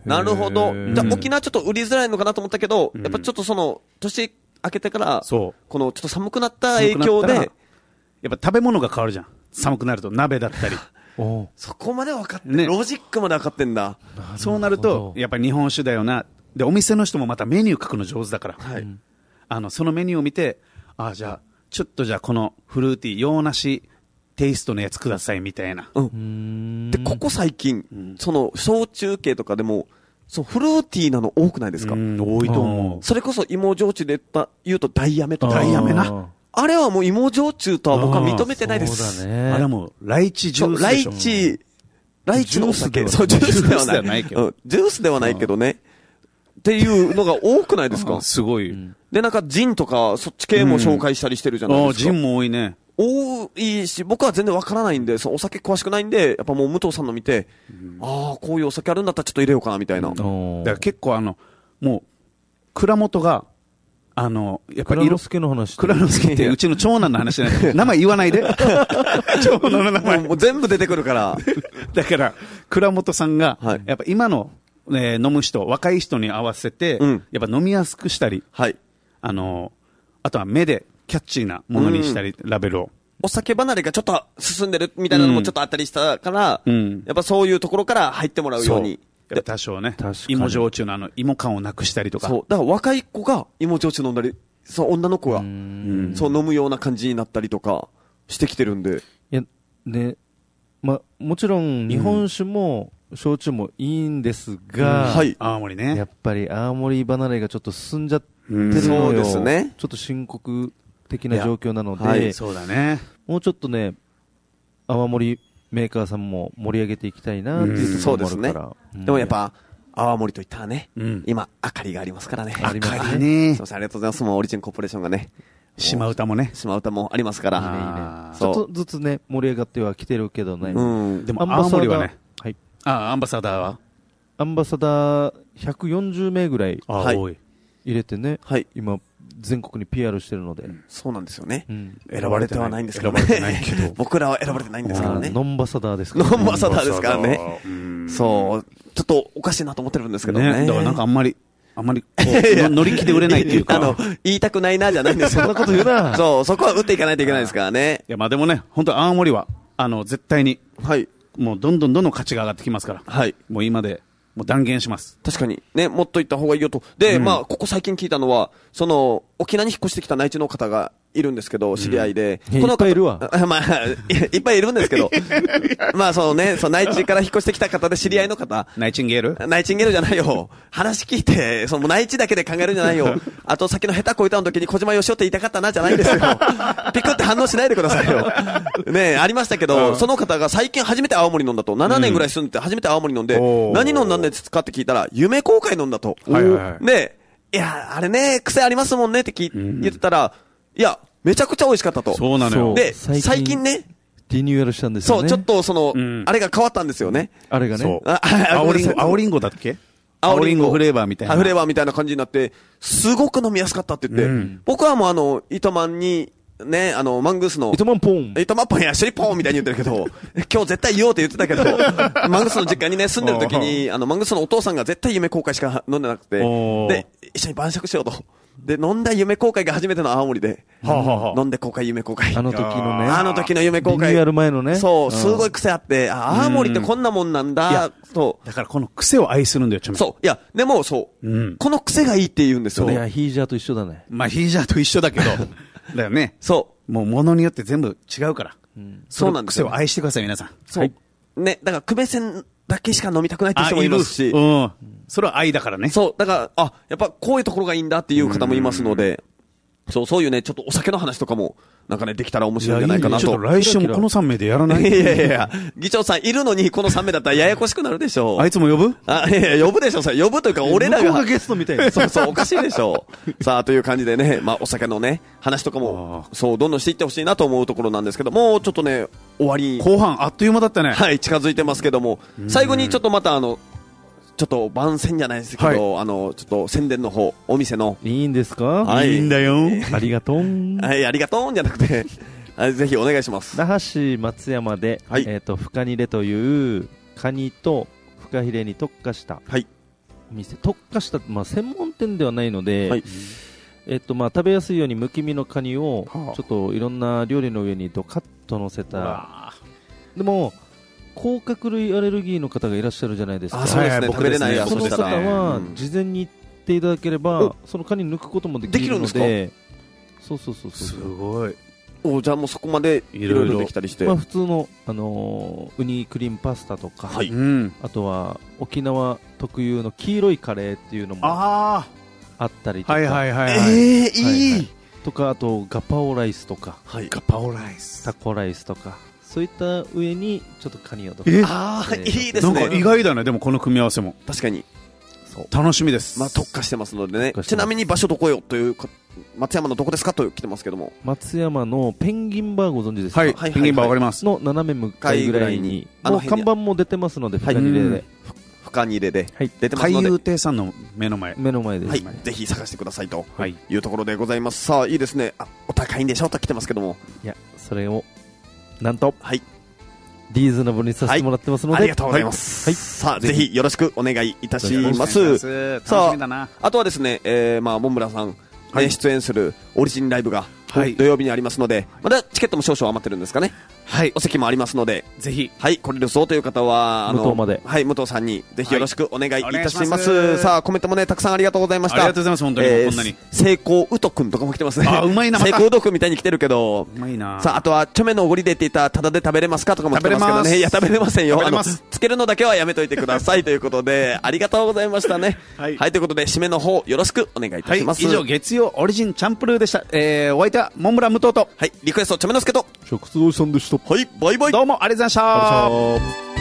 なるほど。じゃあ沖縄ちょっと売りづらいのかなと思ったけど、やっぱちょっとその、年明けてから、このちょっと寒くなった影響で、やっぱ食べ物が変わるじゃん。寒くなると鍋だったり。 そこまで分かって、ね、ロジックまで分かってんだ。 そうなると、やっぱり日本酒だよな。で、お店の人もまたメニュー書くの上手だから。 はい。 あの、そのメニューを見て、ああ、じゃあ、ちょっとじゃあこのフルーティー、洋梨テイストのやつくださいみたいな。 うん。で、ここ最近、うん、その、小中継とかでも、そう、フルーティーなの多くないですか？ うん、多いと思う。 それこそ芋焼酎で言うとダイヤメとか。 ダイヤメな。 あれはもう芋焼酎とは僕は認めてないです。 そうだね。あれはもう、ライチジュースでしょ。 ライチ、ライチのお酒。そう、ジュースではない。ないけど、うん。ジュースではないけどね。っていうのが多くないですか？ すごい。 で、なんかジンとか、そっち系も紹介したりしてるじゃないですか。 うん、あ、ジンも多いね。 多いし、僕は全然わからないんで、そのお酒詳しくないんで、やっぱもう武藤さんの見て、うん、ああ、こういうお酒あるんだったらちょっと入れようかな、みたいな。うん、だから結構あの、もう、蔵元が、あの、やっぱり、 蔵之介の話。 蔵之介ってうちの長男の話じゃない。名前言わないで。長男の名前。 もう全部出てくるから。 だから、蔵元さんが、はい、やっぱ今の、えー、飲む人、若い人に合わせて、うん、やっぱ飲みやすくしたり、 はい。 あの、あとは目でキャッチーなものにしたり、うん、ラベルを。 お酒離れがちょっと進んでるみたいなのもちょっとあったりしたから、うん、やっぱそういうところから入ってもらうように。 多少ね。芋焼酎のあの、芋感をなくしたりとか。 そう。だから若い子が芋焼酎飲んだり、そう、女の子が、そう飲むような感じになったりとかしてきてるんで。 いや、ね、ま、もちろん日本酒も、焼酎もいいんですが、 うん、はい。青森ね。 やっぱり青森離れがちょっと進んじゃってるのよ。 そうですね。 ちょっと深刻的な状況なので、 はい、そうだね。 もうちょっとね、青森メーカーさんも盛り上げていきたいなっていうところもあるから。 そうですね。うん、でもやっぱ、泡盛といったらね、うん、今、あかりがありますからね。 ありますね。 すいません、ありがとうございます。もうオリジンコーポレーションがね。 島唄もね。 島唄もありますから。いいね、いいね。ちょっとずつね、盛り上がってはきてるけどね。 うん。でも、青森はね。はい。あ、アンバサダーはアンバサダーひゃくよんじゅうめいぐらい。 あ、はい。 入れてね。 はい。 今、全国に ピーアール してるので。 うん、そうなんですよね。うん、選ばれてはないんですけどね。選ばれてないけど。僕らは選ばれてないんですからね。 ノンバサダーですからね。ノンバサダーですからね。そう。ちょっとおかしいなと思ってるんですけどね。 ね、だからなんかあんまり、あんまりこう乗り気で売れないっていうか。 あの、言いたくないなじゃないんですよ。 そんなこと言うな。 そう、そこは打っていかないといけないですからね。 いや、まあでもね、本当青森は、あの、絶対に、 はい。 もうどんどんどんどん価値が上がってきますから。 はい。 もう今で、もう断言します。 確かに。ね、もっと言った方がいいよと。で、うん、まあ、ここ最近聞いたのは、その、沖縄に引っ越してきた内地の方がいるんですけど、知り合いで。 うん、このいっぱいいるわ。 まあい、いっぱいいるんですけど。まあ、そのね、その内地から引っ越してきた方で知り合いの方。 ナイチンゲールナイチンゲールじゃないよ。話聞いて、その内地だけで考えるんじゃないよ。あと、先の下手こいたの時に小島よしおって言いたかったなじゃないんですよ。ピクって反応しないでくださいよ。ねありましたけど、うん、その方が最近初めて青森飲んだと。ななねんぐらい住んでて初めて青森飲んで、うん、何飲んだんですかって聞いたら、夢公開飲んだと。 はいはいはい、 で、いや、あれね、癖ありますもんねって聞い、うん、言ってたら、いや、めちゃくちゃ美味しかったと。 そうなのよ。 で、最近、最近ね、 リニューアルしたんですよね。 そう、ちょっとその、うん、あれが変わったんですよね。 あれがね。 そう。青リンゴ、青リンゴだっけ青リンゴフレーバーみたいな。 フレーバーみたいな感じになって、すごく飲みやすかったって言って、うん、僕はもうあの、糸満に、ね、あの、マングースの。 糸満ポン。 糸満ポンや、シェリポンみたいに言ってるけど、今日絶対言おうって言ってたけど、マングースの実家にね、住んでる時に、あの、マングースのお父さんが絶対夢公開しか飲んでなくて、で、一緒に晩酌しようと。で、飲んだ夢公開が初めての青森で、 はあはあ、 飲んで公開夢公開。 あの時のね。 あの時の夢公開。 リニューアル前のね。 そう、すごい癖あって、あ、青森ってこんなもんなんだ、と。 だからこの癖を愛するんだよ、ちょっと。 そう。いや、でもそう、うん。この癖がいいって言うんですよね。 いや、ヒージャーと一緒だね。 まあ、ヒージャーと一緒だけど、だよね。 そう。 もう物によって全部違うから。 うん、そうなんですよ。 癖を愛してください、皆さん。 そう。はい、ね、だから、久米線だけしか飲みたくないって人もいますし。 うん。それは愛だからね。 そう。だから、あ、やっぱこういうところがいいんだっていう方もいますので、そう、そういうね、ちょっとお酒の話とかも、なんかね、できたら面白いんじゃないかなと。 いやいいね、ちょっと来週もこのさん名でやらないいやいやいや、議長さんいるのにこのさん名だったらややこしくなるでしょう。 あいつも呼ぶあ、いやいや、呼ぶでしょ、それ。呼ぶというか、俺らが。 向こうがゲストみたいな。 そうそう、おかしいでしょう。さあ、という感じでね、まあ、お酒のね、話とかも、そう、どんどんしていってほしいなと思うところなんですけど、もうちょっとね、終わり。 後半、あっという間だったね。 はい、近づいてますけども、最後にちょっとまたあの、ちょっと番宣じゃないですけど、はい、あの、ちょっと宣伝の方、お店の。 いいんですか？ はい。 いいんだよ。 ありがとう。 はい、ありがとうじゃなくて、はい、ぜひお願いします。 那覇市松山で、はい、えっ、ー、と、フカニレという、カニとフカヒレに特化した、 はい。 店、特化した、まあ、専門店ではないので、はい、えっとまあ、食べやすいようにむき身のカニをちょっといろんな料理の上にドカッと乗せた。でも甲殻類アレルギーの方がいらっしゃるじゃないですか。 あ、そうですね、食べれないやつ。 その方は事前に言っていただければ、うん、そのカニ抜くこともできるので。できるんですか？そうそうそうそう。 すごい。お、じゃあもうそこまでいろいろできたりして、 まあ、普通の、あのー、ウニクリームパスタとか、はい、あとは沖縄特有の黄色いカレーっていうのもあったりとか、 はいはいはい、はい、えー、いい、はいはい、 とか、あとガパオライスとか、 はい、ガパオライス、 タコライスとか、そういった上にちょっとカニをどか、えー、ああ、いいですね。 なんか意外だね、でもこの組み合わせも確かにそう楽しみです。 まあ、特化してますのでね。ちなみに場所どこよというか、松山のどこですかと来てますけども、 松山のペンギンバーご存知ですか？ はい、はい、ペンギンバーわかります。 の斜め向かいぐらいに、もう看板も出てますので、深入れで、 深入れで出てますので、 海遊亭さんの目の前、 目の前です、 はい、ぜひ探してくださいというところでございます。さあ、いいですね。あ、お高いんでしょと来てますけども、 いや、それをなんと、はい、リーズナブルにさせてもらってますので、はい、 ありがとうございます、はい、さあぜひよろしくお願いいたします。さあ、あとはですね、えー、まあモンブランさん、はい、出演するオリジンライブがはい、土曜日にありますので、まだチケットも少々余ってるんですかね。はい、お席もありますので、ぜひ、はい、来れるぞという方は、あの、 武藤まで、 はい、武藤さんにぜひよろしくお願いいたします。はい、さあ、コメントもね、たくさんありがとうございました。ありがとうございます、本当に、えー、こんなに。 成功うとくんとかも来てますね。 あ、うまいな、 成功うとくんみたいに来てるけど、 うまいな。 さあ、あとは、チョメのおごりでって言ったら、ただで食べれますかとかも来てますけどね。いや、食べれませんよ。あの、つけるのだけはやめといてくださいということで、ありがとうございましたね。はい、はい、ということで、締めの方、よろしくお願いいたします。 はい、以上、月曜オリジンチャンプルーでした。えー、お相手は、モンブラン武藤と、 はい、リクエストチョメノスケと食通さんでした。 はい、バイバイ。 どうもありがとうございました。